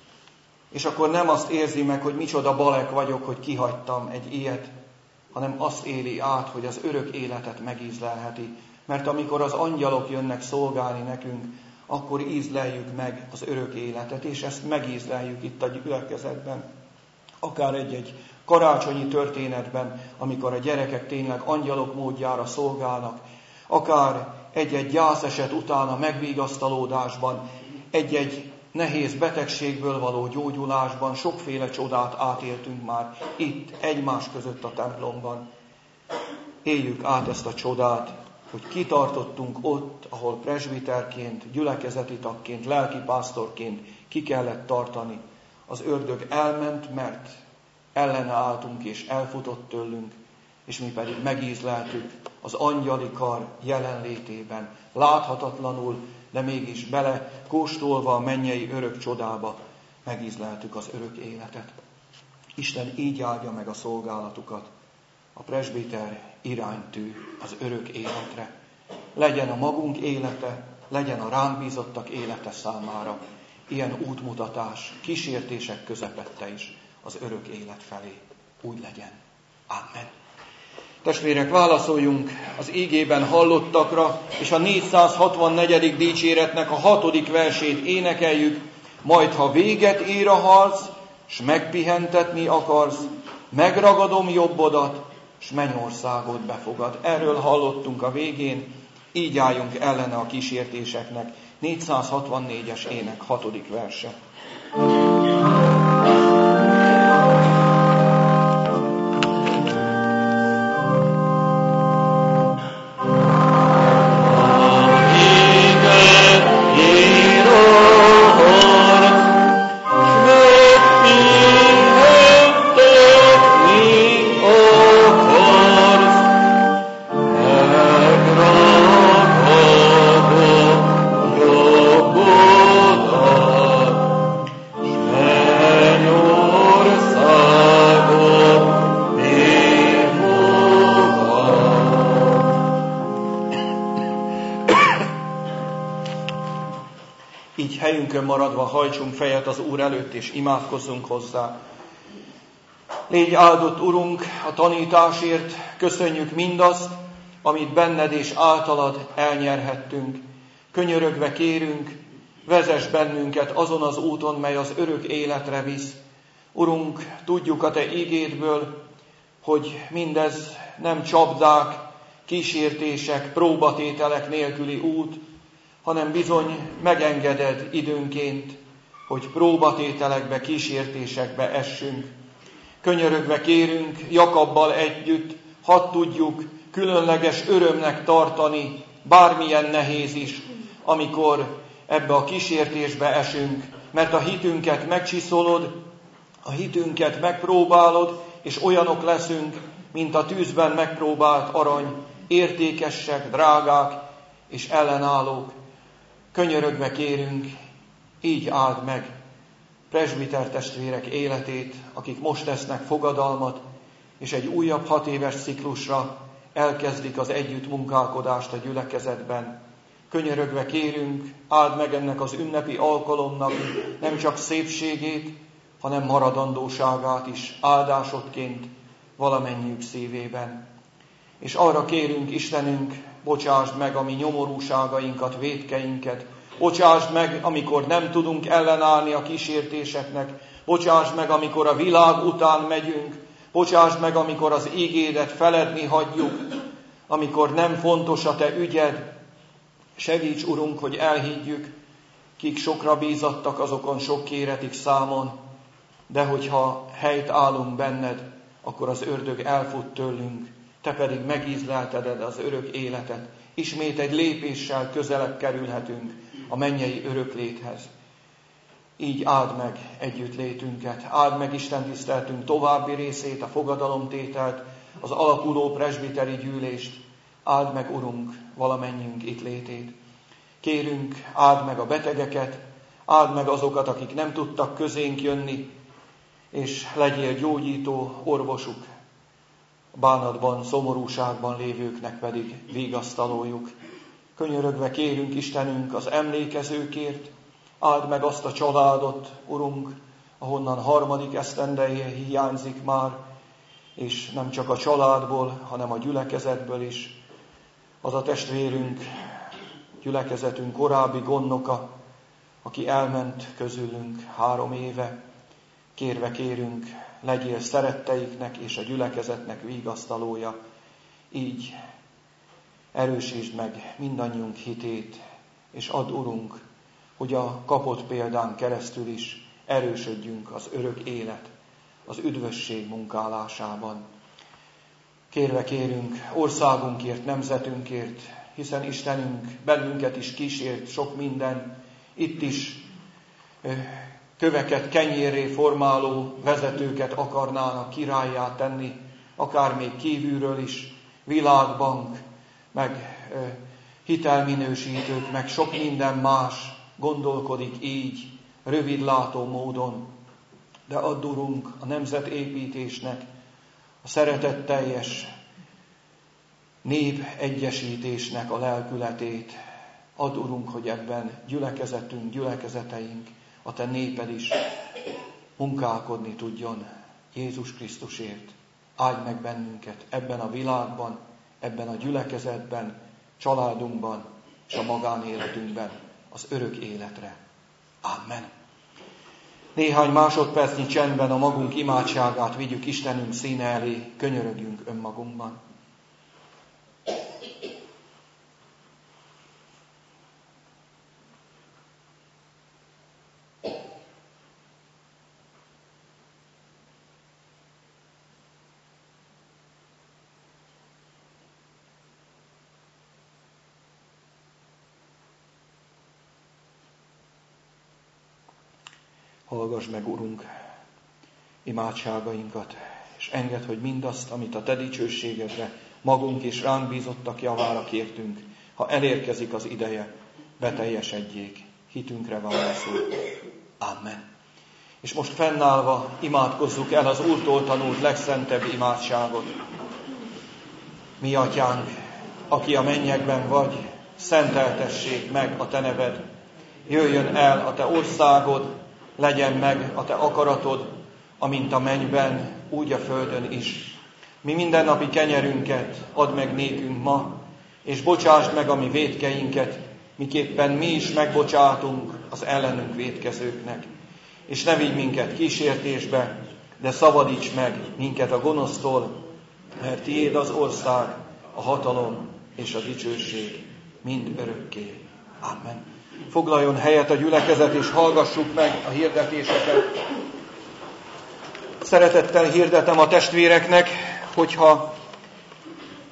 A: És akkor nem azt érzi meg, hogy micsoda balek vagyok, hogy kihagytam egy ilyet, hanem azt éli át, hogy az örök életet megízlelheti. Mert amikor az angyalok jönnek szolgálni nekünk, akkor ízleljük meg az örök életet, és ezt megízleljük itt a gyülekezetben. Akár egy karácsonyi történetben, amikor a gyerekek tényleg angyalok módjára szolgálnak, akár egy gyászeset után a megvigasztalódásban, egy nehéz betegségből való gyógyulásban, sokféle csodát átéltünk már itt, egymás között a templomban. Éljük át ezt a csodát, hogy kitartottunk ott, ahol presbiterként, gyülekezeti tagként, lelkipásztorként ki kellett tartani. Az ördög elment, mert ellenálltunk és elfutott tőlünk, és mi pedig megízleltük az angyali kar jelenlétében, láthatatlanul, de mégis bele kóstolva a mennyei örök csodába megízleltük az örök életet. Isten így áldja meg a szolgálatukat, a presbiter iránytű az örök életre. Legyen a magunk élete, legyen a ránk bízottak élete számára ilyen útmutatás, kísértések közepette is az örök élet felé. Úgy legyen. Amen. Testvérek, válaszoljunk az ígében hallottakra, és a 464. dicséretnek a 6. versét énekeljük. Majd, ha véget ér a harc, s megpihentetni akarsz, megragadom jobbodat, s mennyországot befogad. Erről hallottunk a végén, így álljunk ellene a kísértéseknek. 464-es ének 6. verse. Maradva hajtsunk fejet az Úr előtt, és imádkozzunk hozzá. Légy áldott, Urunk, a tanításért, köszönjük mindazt, amit benned és általad elnyerhettünk. Könyörögve kérünk, vezess bennünket azon az úton, mely az örök életre visz. Urunk, tudjuk a Te igédből, hogy mindez nem csapdák, kísértések, próbatételek nélküli út, hanem bizony megengeded időnként, hogy próbatételekbe, kísértésekbe essünk. Könyörögve kérünk, Jakabbal együtt, hadd tudjuk különleges örömnek tartani, bármilyen nehéz is, amikor ebbe a kísértésbe esünk, mert a hitünket megcsiszolod, a hitünket megpróbálod, és olyanok leszünk, mint a tűzben megpróbált arany, értékesek, drágák és ellenállók. Könyörögve kérünk, így áld meg presbiter testvérek életét, akik most tesznek fogadalmat, és egy újabb 6 éves ciklusra elkezdik az együttmunkálkodást a gyülekezetben. Könyörögve kérünk, áld meg ennek az ünnepi alkalomnak nem csak szépségét, hanem maradandóságát is áldásodként valamennyiük szívében. És arra kérünk, Istenünk, bocsásd meg a mi nyomorúságainkat, vétkeinket, bocsásd meg, amikor nem tudunk ellenállni a kísértéseknek, bocsásd meg, amikor a világ után megyünk, bocsásd meg, amikor az ígédet feledni hagyjuk, amikor nem fontos a te ügyed. Segíts, Urunk, hogy elhiggyük, kik sokra bízattak, azokon sok kéretik számon, de hogyha helyt állunk benned, akkor az ördög elfut tőlünk, te pedig megízlelted az örök életet. Ismét egy lépéssel közelebb kerülhetünk a mennyei örökléthez. Így áld meg együttlétünket, áld meg istentiszteltünk további részét, a fogadalomtételt, az alakuló presbiteri gyűlést, áld meg, Urunk, valamennyiünk itt létét. Kérünk, áld meg a betegeket, áld meg azokat, akik nem tudtak közénk jönni, és legyél gyógyító orvosuk, bánatban, szomorúságban lévőknek pedig vigasztalójuk. Könyörögve kérünk, Istenünk, az emlékezőkért, áld meg azt a családot, Urunk, ahonnan 3. esztendeje hiányzik már, és nem csak a családból, hanem a gyülekezetből is. Az a testvérünk, gyülekezetünk korábbi gondnoka, aki elment közülünk 3 éve, kérve kérünk, legyél szeretteiknek és a gyülekezetnek vigasztalója. Így erősítsd meg mindannyiunk hitét, és add, Urunk, hogy a kapott példán keresztül is erősödjünk az örök élet, az üdvösség munkálásában. Kérve kérünk országunkért, nemzetünkért, hiszen Istenünk bennünket is kísért sok minden, itt is köveket kenyérré formáló vezetőket akarnának királlyá tenni, akár még kívülről is, Világbank, meg hitelminősítők, meg sok minden más gondolkodik így, rövidlátó módon. De add, Urunk, a nemzetépítésnek a szeretetteljes nép egyesítésnek a lelkületét. Add, Urunk, hogy ebben gyülekezetünk, gyülekezeteink, a te néped is munkálkodni tudjon Jézus Krisztusért. Áldj meg bennünket ebben a világban, ebben a gyülekezetben, családunkban és a magánéletünkben az örök életre. Amen. Néhány másodpercnyi csendben a magunk imádságát vigyük Istenünk színe elé, könyörögjünk önmagunkban. Hallgass meg, Urunk, imádságainkat, és engedd, hogy mindazt, amit a te dicsőségedre magunk és ránk bízottak javára kértünk, ha elérkezik az ideje, beteljesedjék, hitünkre válaszul. Amen. És most fennállva imádkozzuk el az Úrtól tanult legszentebb imádságot. Mi atyánk, aki a mennyekben vagy, szenteltessék meg a te neved. Jöjjön el a te országod, legyen meg a te akaratod, amint a mennyben, úgy a földön is. Mi mindennapi kenyerünket add meg nékünk ma, és bocsásd meg a mi vétkeinket, miképpen mi is megbocsátunk az ellenünk vétkezőknek. És ne vigy minket kísértésbe, de szabadíts meg minket a gonosztól, mert tiéd az ország, a hatalom és a dicsőség mind örökké. Amen. Foglaljon helyet a gyülekezet, és hallgassuk meg a hirdetéseket. Szeretettel hirdetem a testvéreknek, hogyha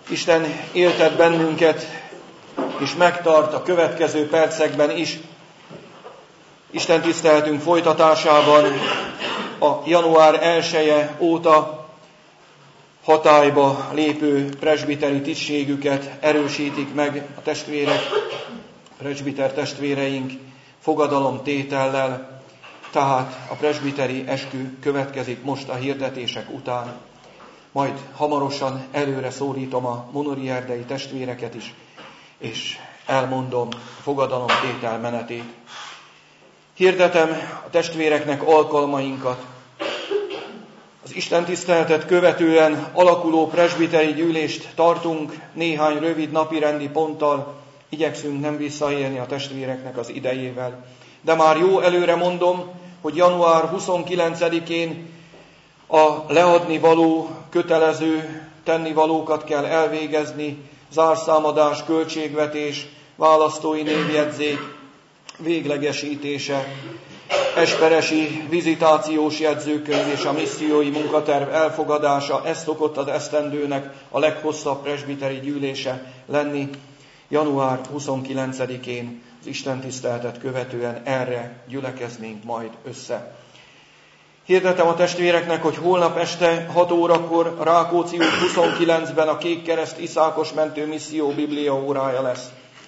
A: Isten éltet bennünket, és megtart a következő percekben is. Isten tiszteletünk folytatásában a január 1-je óta hatályba lépő presbiteri tisztségüket erősítik meg a testvérek, presbiter testvéreink fogadalomtétellel, tehát a presbiteri eskü következik most a hirdetések után. Majd hamarosan előre szólítom a monori erdei testvéreket is, és elmondom fogadalomtétel menetét. Hirdetem a testvéreknek alkalmainkat. Az Isten tiszteletet követően alakuló presbiteri gyűlést tartunk néhány rövid napirendi ponttal, igyekszünk nem visszaélni a testvéreknek az idejével. De már jó előre mondom, hogy január 29-én a leadni való, kötelező tennivalókat kell elvégezni, zárszámadás, költségvetés, választói névjegyzék véglegesítése, esperesi vizitációs jegyzőkönyv és a missziói munkaterv elfogadása, ez szokott az esztendőnek a leghosszabb presbiteri gyűlése lenni. Január 29-én az istentiszteletet követően erre gyülekeznénk majd össze. Hirdetem a testvéreknek, hogy holnap este 6 órakor Rákóczi út 29-ben a Kékkereszt Iszákos Mentő Misszió Biblia órája lesz.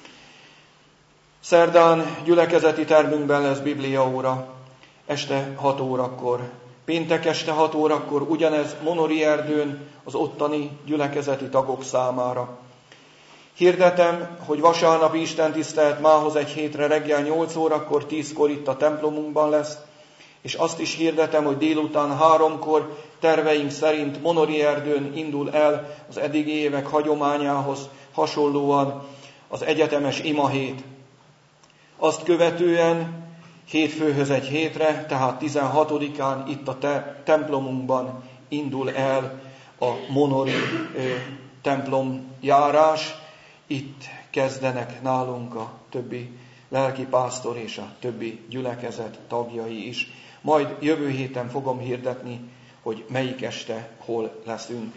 A: Szerdán gyülekezeti termünkben lesz Biblia óra, este 6 órakor. Péntek este 6 órakor ugyanez Monori erdőn az ottani gyülekezeti tagok számára. Hirdetem, hogy vasárnapi istentisztelet mához egy hétre reggel 8 órakor, 10-kor itt a templomunkban lesz, és azt is hirdetem, hogy délután 3-kor terveink szerint Monori erdőn indul el az eddigi évek hagyományához hasonlóan az egyetemes imahét. Azt követően hétfőhöz egy hétre, tehát 16-án itt a templomunkban indul el a Monori templomjárás. Itt kezdenek nálunk a többi lelkipásztor és a többi gyülekezet tagjai is. Majd jövő héten fogom hirdetni, hogy melyik este hol leszünk.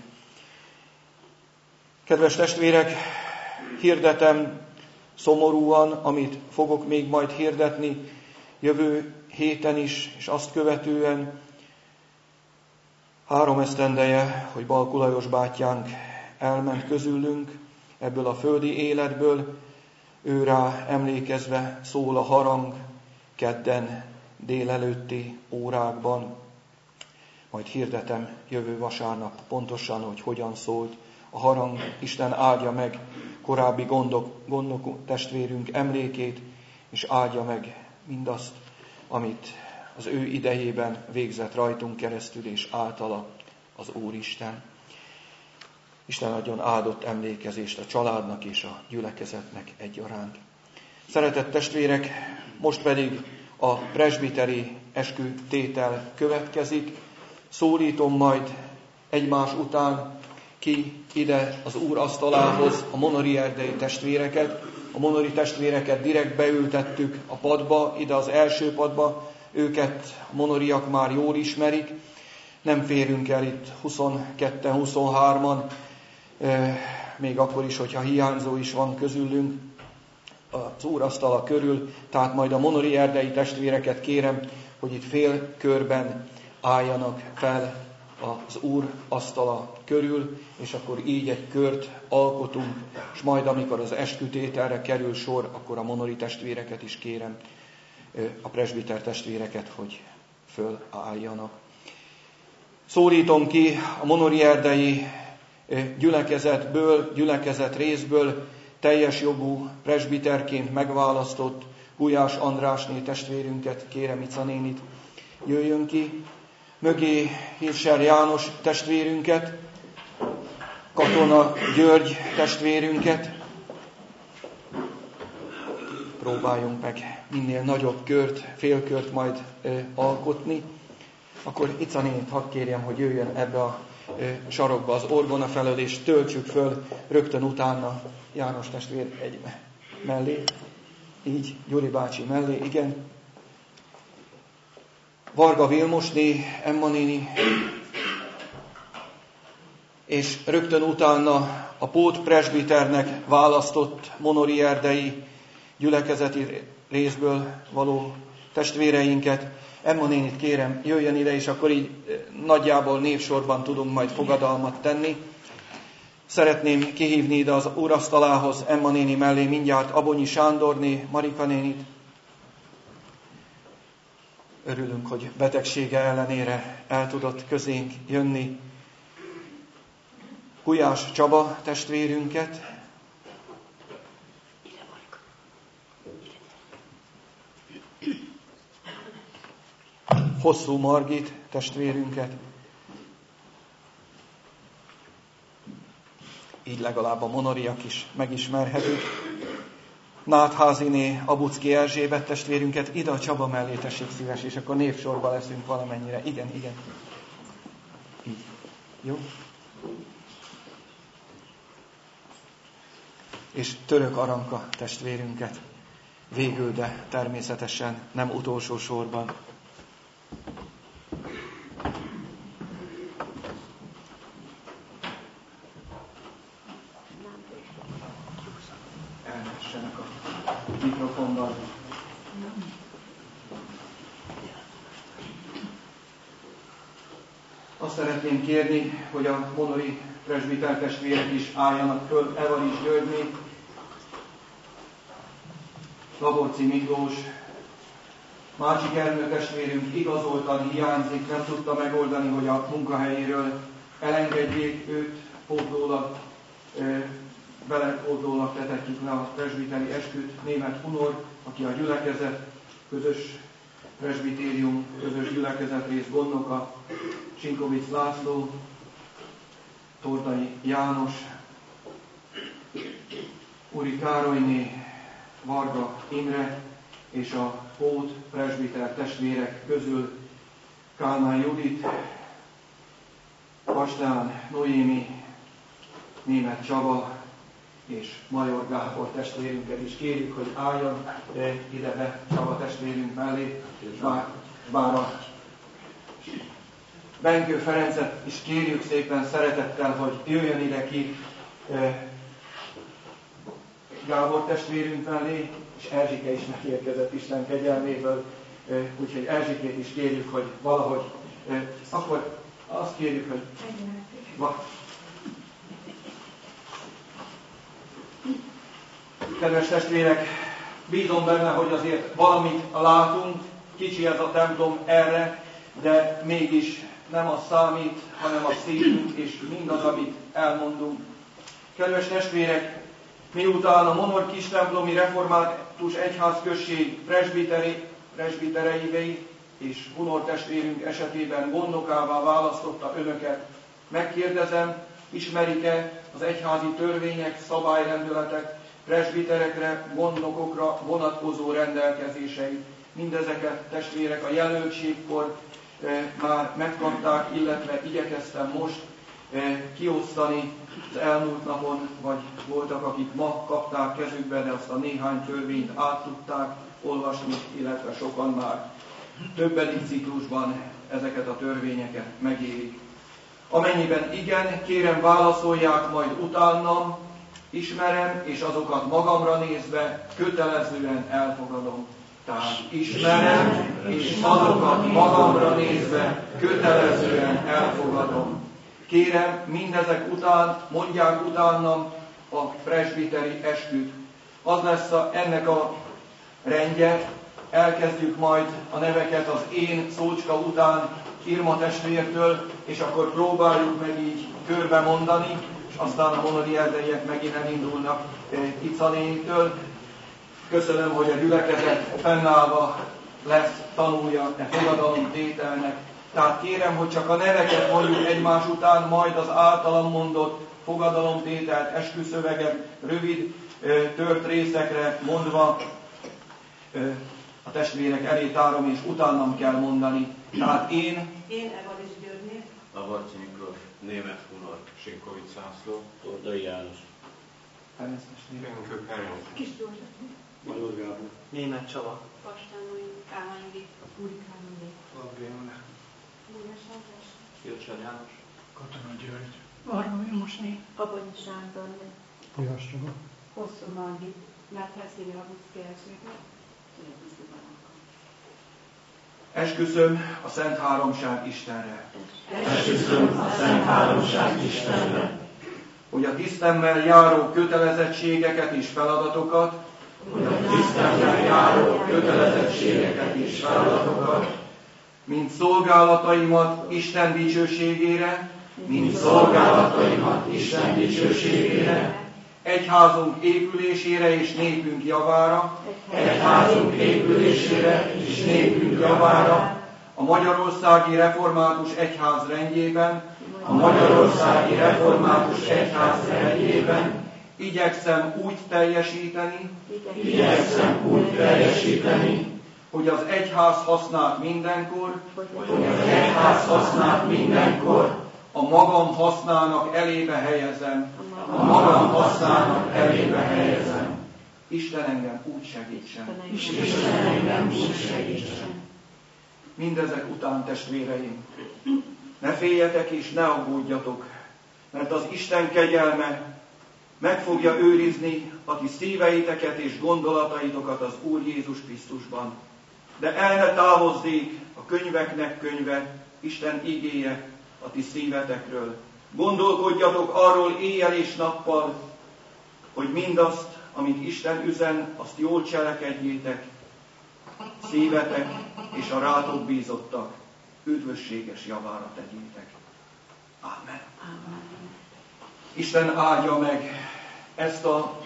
A: Kedves testvérek, hirdetem szomorúan, amit fogok még majd hirdetni jövő héten is, és azt követően 3 esztendeje, hogy Balku Lajos bátyánk elment közülünk ebből a földi életből, őrá emlékezve szól a harang kedden délelőtti órákban. Majd hirdetem jövő vasárnap pontosan, hogy hogyan szólt a harang. Isten áldja meg korábbi gondnok testvérünk emlékét, és áldja meg mindazt, amit az ő idejében végzett rajtunk keresztül, és általa az Úristen. Isten adjon áldott emlékezést a családnak és a gyülekezetnek egyaránt. Szeretett testvérek, most pedig a presbiteri eskütétel következik. Szólítom majd egymás után ki ide az Úr asztalához a monori erdei testvéreket. A monori testvéreket direkt beültettük a padba, ide az első padba. Őket a monoriak már jól ismerik. Nem férünk el itt 22-23-an, még akkor is, hogyha hiányzó is van közülünk az Úr asztala körül, tehát majd a monori erdei testvéreket kérem, hogy itt fél körben álljanak fel az Úr asztala körül, és akkor így egy kört alkotunk, és majd amikor az eskütételre kerül sor, akkor a monori testvéreket is kérem, a presbiter testvéreket, hogy fölálljanak. Szólítom ki a monori erdei gyülekezet részből teljes jogú presbiterként megválasztott Gulyás Andrásné testvérünket, kérem Ica nénit, jöjjön ki. Mögé Hirser János testvérünket, Katona György testvérünket. Próbáljunk meg minél nagyobb kört, félkört majd alkotni. Akkor Ica nénit hadd kérjem, hogy jöjjön ebbe a sarokba az orgona felől, és töltsük föl rögtön utána János testvér egy mellé. Így, Gyuri bácsi mellé, igen. Varga Vilmosné, Emma néni, és rögtön utána a pótpresbiternek választott monori erdei gyülekezeti részből való testvéreinket. Emma nénit kérem, jöjjön ide, és akkor így nagyjából névsorban tudunk majd fogadalmat tenni. Szeretném kihívni ide az úrasztalához Emma néni mellé mindjárt Abonyi Sándorné, Marika nénit. Örülünk, hogy betegsége ellenére el tudott közénk jönni. Gulyás Csaba testvérünket. Hosszú Margit testvérünket. Így legalább a monoriak is megismerhetők. Nátháziné Abucki Erzsébet testvérünket, ide a Csaba mellé tessék szíves, és akkor névsorba leszünk valamennyire. Igen. Így. Jó? És Török Aranka testvérünket végül, de természetesen nem utolsó sorban. Elmessenek a mikrofonban. Azt szeretném kérni, hogy a monori presbiter testvérek is álljanak föl. Evaris Györgyné, Laborci Miklós, másik Ernő testvérünk igazoltan hiányzik, nem tudta megoldani, hogy a munkahelyéről elengedjék őt, belepótlólag tetetjük le a presbiteri esküt. Németh Hunor, aki a gyülekezet, közös presbitérium, közös gyülekezetrész gondnoka, Sinkovics László, Tordai János, Uri Károlyné, Varga Imre, és a pót presbiter testvérek közül Kálmán Judit, Pastán Noémi, Németh Csaba és Major Gábor testvérünket is kérjük, hogy álljon ide be Csaba testvérünk mellé, bár a Benkő Ferencet is kérjük szépen szeretettel, hogy jöjjön ide ki Gábor testvérünk mellé, és Erzsike is megérkezett Isten kegyelméből, úgyhogy Erzsikét is kérjük, hogy valahogy, akkor azt kérjük, hogy kedves testvérek, bízom benne, hogy azért valamit látunk, kicsi ez a templom erre, de mégis nem az számít, hanem a szívünk és mindaz, amit elmondunk. Kedves testvérek, miután a Monor Kistemplomi Református Egyházközség presbitereivei és Hunor testvérünk esetében gondnokává választotta önöket, megkérdezem, ismerik-e az egyházi törvények, szabályrendeletek, presbiterekre, gondnokokra vonatkozó rendelkezéseit? Mindezeket testvérek a jelöltségkor már megkapták, illetve igyekeztem most kiosztani az elmúlt napon, vagy voltak, akik ma kapták kezükbe, de azt a néhány törvényt át tudták olvasni, illetve sokan már többedik ciklusban ezeket a törvényeket megérik. Amennyiben igen, kérem válaszolják majd utánam, ismerem, és azokat magamra nézve kötelezően elfogadom. Tehát ismerem, és azokat magamra nézve kötelezően elfogadom. Kérem, mindezek után mondják utánam a presbiteri esküt. Az lesz ennek a rendje, elkezdjük majd a neveket az én szócska után Irma testvértől, és akkor próbáljuk meg így körbe mondani, és aztán a monori erdeiek megint elindulnak Ica nénitől. Köszönöm, hogy a gyülekezet fennállva lesz tanulja a fogadalomtételnek. Tehát kérem, hogy csak a neveket mondjuk egymás után, majd az általam mondott fogadalomtételt, esküszöveget rövid, tört részekre mondva a testvérek elé tárom, és utánam kell mondani. Tehát én
B: Evaris Györgyné,
C: Laborci Miklós, Németh Hunor, Sinkovics László,
D: Tordai János,
A: Ferenc testvér,
C: Benkő Ferenc,
B: Kis József,
D: Major Gábor,
E: Németh Csaba,
B: Pastán Noémi, Kálmán Judit, Uri Károlyné,
C: Labriana,
B: Gulyás András,
E: Kircsel János,
F: Katona György,
E: Varga Vilmosné,
B: Abonyi Sándor,
D: Pulyas Csaba,
B: Hosszú Margit, Látházszíri Habucki Erzsébet,
A: Esküszöm a Szent Háromság Istenre,
D: esküszöm a Szent Háromság Istenre,
A: hogy a tisztemmel járó kötelezettségeket és feladatokat, mint szolgálataimat Isten dicsőségére, egyházunk épülésére és népünk javára, a Magyarországi Református Egyház rendjében, igyekszem úgy teljesíteni, hogy az egyház hasznát mindenkor, a magam hasznának elébe helyezem. Isten engem úgy segítsen. Mindezek után, testvéreim, ne féljetek és ne aggódjatok, mert az Isten kegyelme meg fogja őrizni a ti szíveiteket és gondolataitokat az Úr Jézus Krisztusban. De el ne távozzék a könyveknek könyve, Isten igéje a ti szívetekről. Gondolkodjatok arról éjjel és nappal, hogy mindazt, amit Isten üzen, azt jól cselekedjétek, szívetek és a rátok bízottak üdvösséges javára tegyétek. Ámen. Isten áldja meg ezt a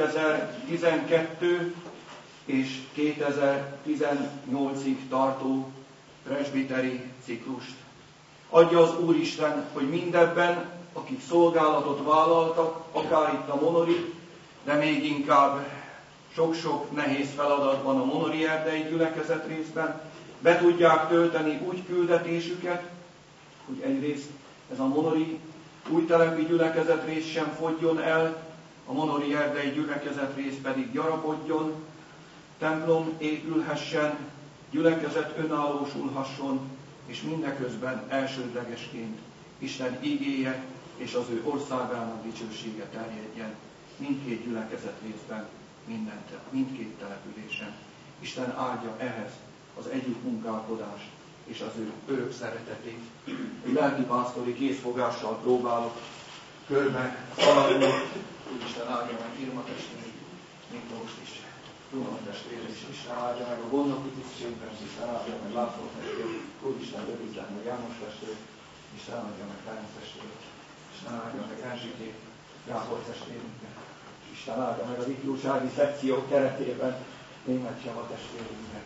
A: 2012 és 2018-ig tartó presbiteri ciklust. Adja az Úristen, hogy mindebben, akik szolgálatot vállaltak, akár itt a Monori, de még inkább sok-sok nehéz feladatban a Monori erdei gyülekezet részben, be tudják tölteni úgy küldetésüket, hogy egyrészt ez a Monori újtelepi gyülekezet rész sem fogjon el, a Monori erdei gyülekezet rész pedig gyarapodjon, templom épülhessen, gyülekezet önállósulhasson, és mindeközben elsődlegesként Isten igéje és az ő országának dicsősége terjedjen mindkét gyülekezet részben, mindkét településen. Isten áldja ehhez az együttmunkálkodást és az ő örök szeretetét. Egy lelkipásztori készfogással próbálok körbe szaladni. Isten áldja meg Irma testvére, Miklós is, Ruma testvére is. Isten áldja meg a gondnoki tisztségben, Isten áldja meg László testvére, Úristen rövidlen meg János testvére, Isten áldja meg Ferenc testvére, Isten áldja meg Erzsikét, Gábor testvérünket, Isten áldja meg az ifjúsági szekció keretében Németh Csaba testvérünket,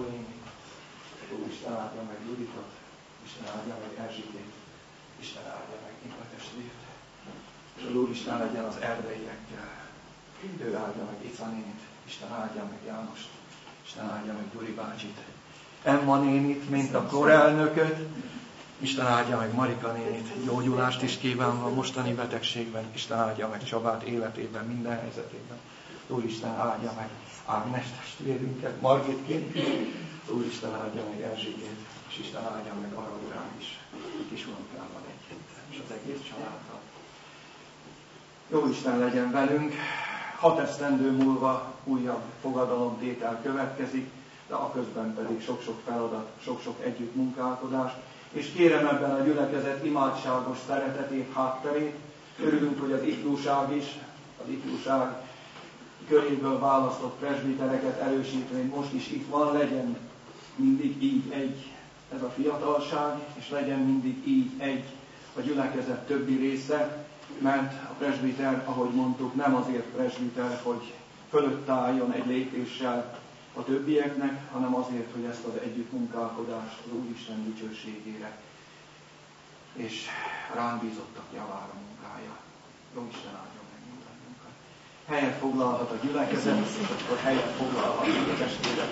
A: Isten áldja meg Juditot, Isten áldja meg Erzsikét, Isten áldja meg Inga testvért, és az Úristen legyen az erdeiekkel. Ő áldja meg Ica nénit, Isten áldja meg Jánost, Isten áldja meg Gyuri bácsit, Emma nénit, mint a korelnököt, Isten áldja meg Marika nénit, gyógyulást is kívánva a mostani betegségben, Isten áldja meg Csabát életében, minden helyzetében. Úristen áldja meg Ágnes testvérünket, Margitként, Úristen áldja meg Erzsikét, és Isten áldja meg Aradurán is, kisunokával együtt, és az egész családdal. Jó Isten legyen velünk, 6 esztendő múlva újabb fogadalomtétel következik, de aközben pedig sok-sok feladat, sok-sok együttmunkálkodás, és kérem ebben a gyülekezet imádságos szeretetét, hátterét. Örülünk, hogy az ifjúság is, az ifjúság köréből választott presbitereket erősíteni, most is itt van, legyen mindig így egy ez a fiatalság, és legyen mindig így egy a gyülekezet többi része, mert a presbiter, ahogy mondtuk, nem azért presbiter, hogy fölött álljon egy lépéssel a többieknek, hanem azért, hogy ezt az együttmunkálkodást az Úristen dicsőségére és rám bízottak javára munkája. Jó Isten áldjon meg mindannyiunkat. Helyet foglalhat a gyülekezet, és akkor helyet foglalhat a testvérek.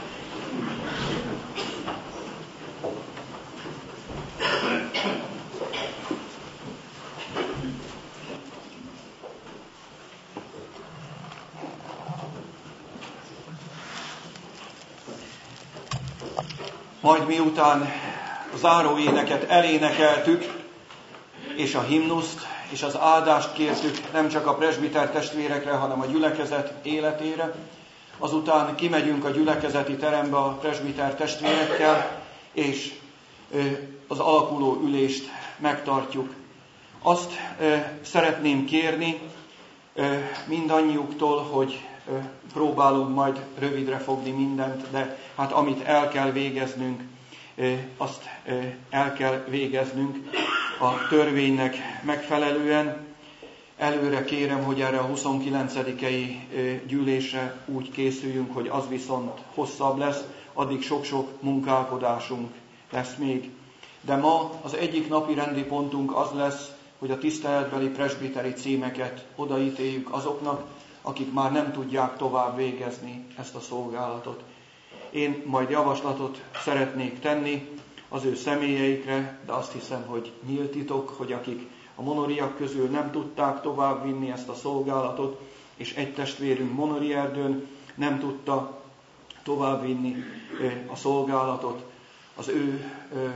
A: Majd miután a záróéneket elénekeltük, és a himnuszt, és az áldást kértük nem csak a presbiter testvérekre, hanem a gyülekezet életére. Azután kimegyünk a gyülekezeti terembe a presbiter testvérekkel, és az alakuló ülést megtartjuk. Azt szeretném kérni mindannyiuktól, hogy próbálunk majd rövidre fogni mindent, de hát amit el kell végeznünk, azt el kell végeznünk a törvénynek megfelelően. Előre kérem, hogy erre a 29. gyűlésre úgy készüljünk, hogy az viszont hosszabb lesz, addig sok-sok munkálkodásunk lesz még. De ma az egyik napi rendi pontunk az lesz, hogy a tiszteletbeli presbiteri címeket odaítéljük azoknak, akik már nem tudják tovább végezni ezt a szolgálatot. Én majd javaslatot szeretnék tenni az ő személyeikre, de azt hiszem, hogy nyílt titok, hogy akik a monoriak közül nem tudták tovább vinni ezt a szolgálatot, és egy testvérünk Monorierdőn nem tudta tovább vinni a szolgálatot, az ő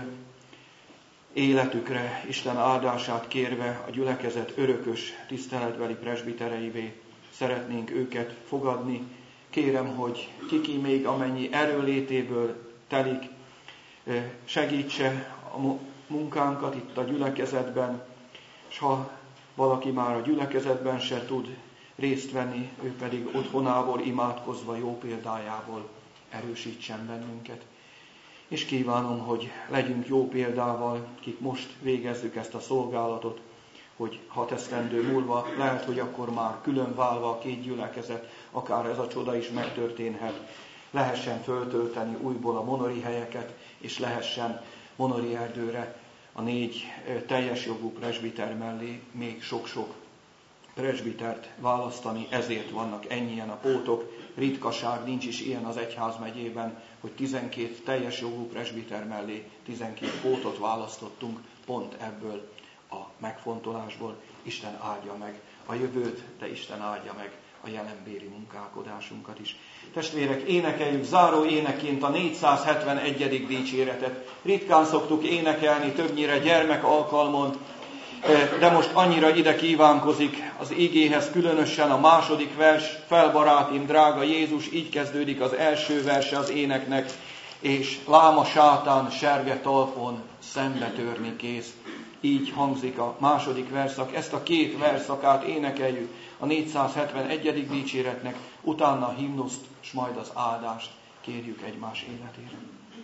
A: életükre Isten áldását kérve a gyülekezet örökös tiszteletbeli presbitereivé szeretnénk őket fogadni. Kérem, hogy kiki még amennyi erőlétéből telik, segítse a munkánkat itt a gyülekezetben, és ha valaki már a gyülekezetben se tud részt venni, ő pedig otthonából imádkozva jó példájából erősítsen bennünket. És kívánom, hogy legyünk jó példával, kik most végezzük ezt a szolgálatot, hogy 6 esztendő múlva lehet, hogy akkor már külön válva a két gyülekezet, akár ez a csoda is megtörténhet, lehessen föltölteni újból a monori helyeket, és lehessen Monorierdőre a 4 teljes jogú presbiter mellé még sok-sok presbitert választani, ezért vannak ennyien a pótok. Ritkaság, nincs is ilyen az egyházmegyében, hogy 12 teljes jogú presbiter mellé 12 pótot választottunk pont ebből a megfontolásból. Isten áldja meg a jövőt, de Isten áldja meg a jelenbéli munkálkodásunkat is. Testvérek, énekeljük záró éneként a 471. dicséretet. Ritkán szoktuk énekelni, többnyire gyermek alkalmon, de most annyira ide kívánkozik az igéhez, különösen a második vers, felbarátim, drága Jézus, így kezdődik az első verse az éneknek, és láma sátán serge talpon szembe törni kész. Így hangzik a második verszak. Ezt a 2 verszakát énekeljük a 471. dicséretnek, utána a himnuszt, s majd az áldást kérjük egymás életére.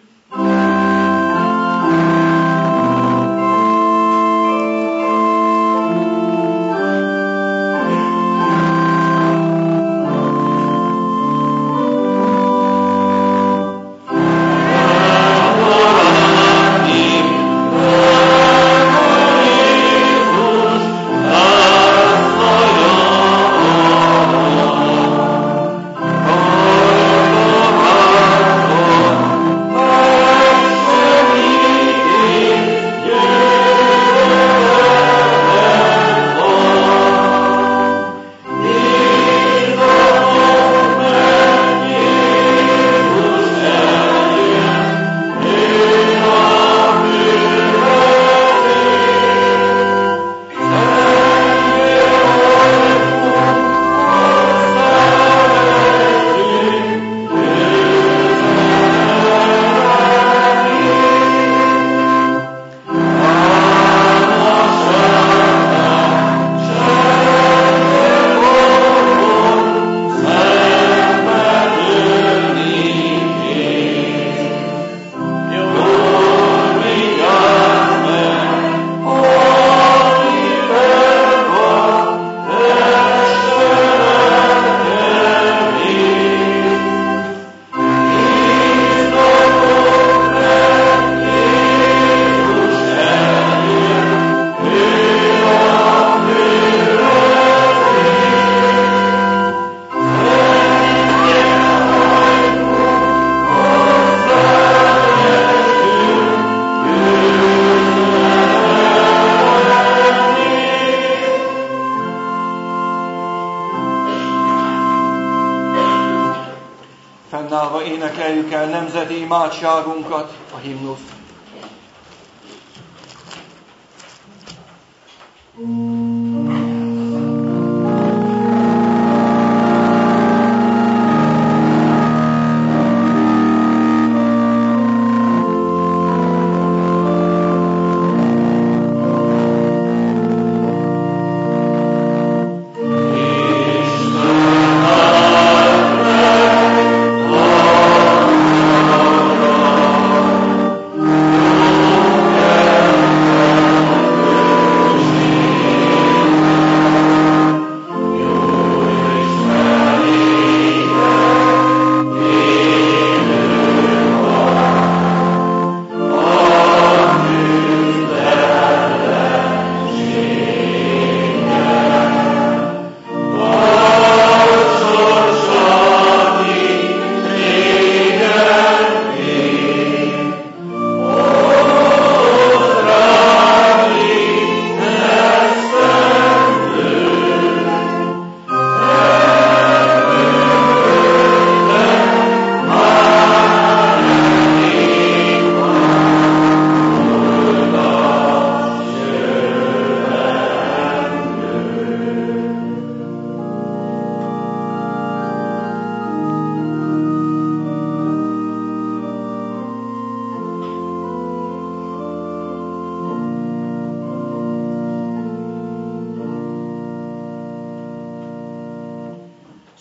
A: Fennállva énekeljük el nemzeti imádságunkat, a himnuszt.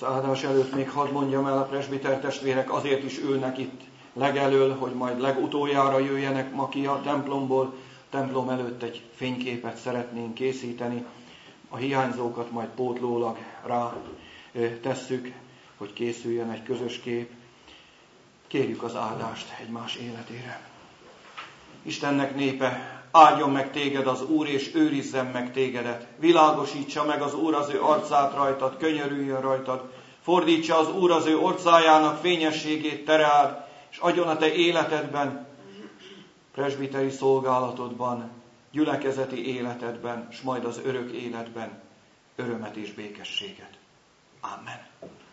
A: áldás előtt még hadd mondjam el, a presbiter testvérek azért is ülnek itt legelől, hogy majd legutoljára jöjjenek ma ki a templomból. A templom előtt egy fényképet szeretnénk készíteni, a hiányzókat majd pótlólag rá tesszük, hogy készüljön egy közös kép. Kérjük az áldást egymás életére. Istennek népe, áldjon meg téged az Úr, és őrizzen meg tégedet. Világosítsa meg az Úr az ő arcát rajtad, könyörüljön rajtad. Fordítsa az Úr az ő orcájának fényességét te rád, és adjon a te életedben, presbiteri szolgálatodban, gyülekezeti életedben, s majd az örök életben örömet és békességet. Amen.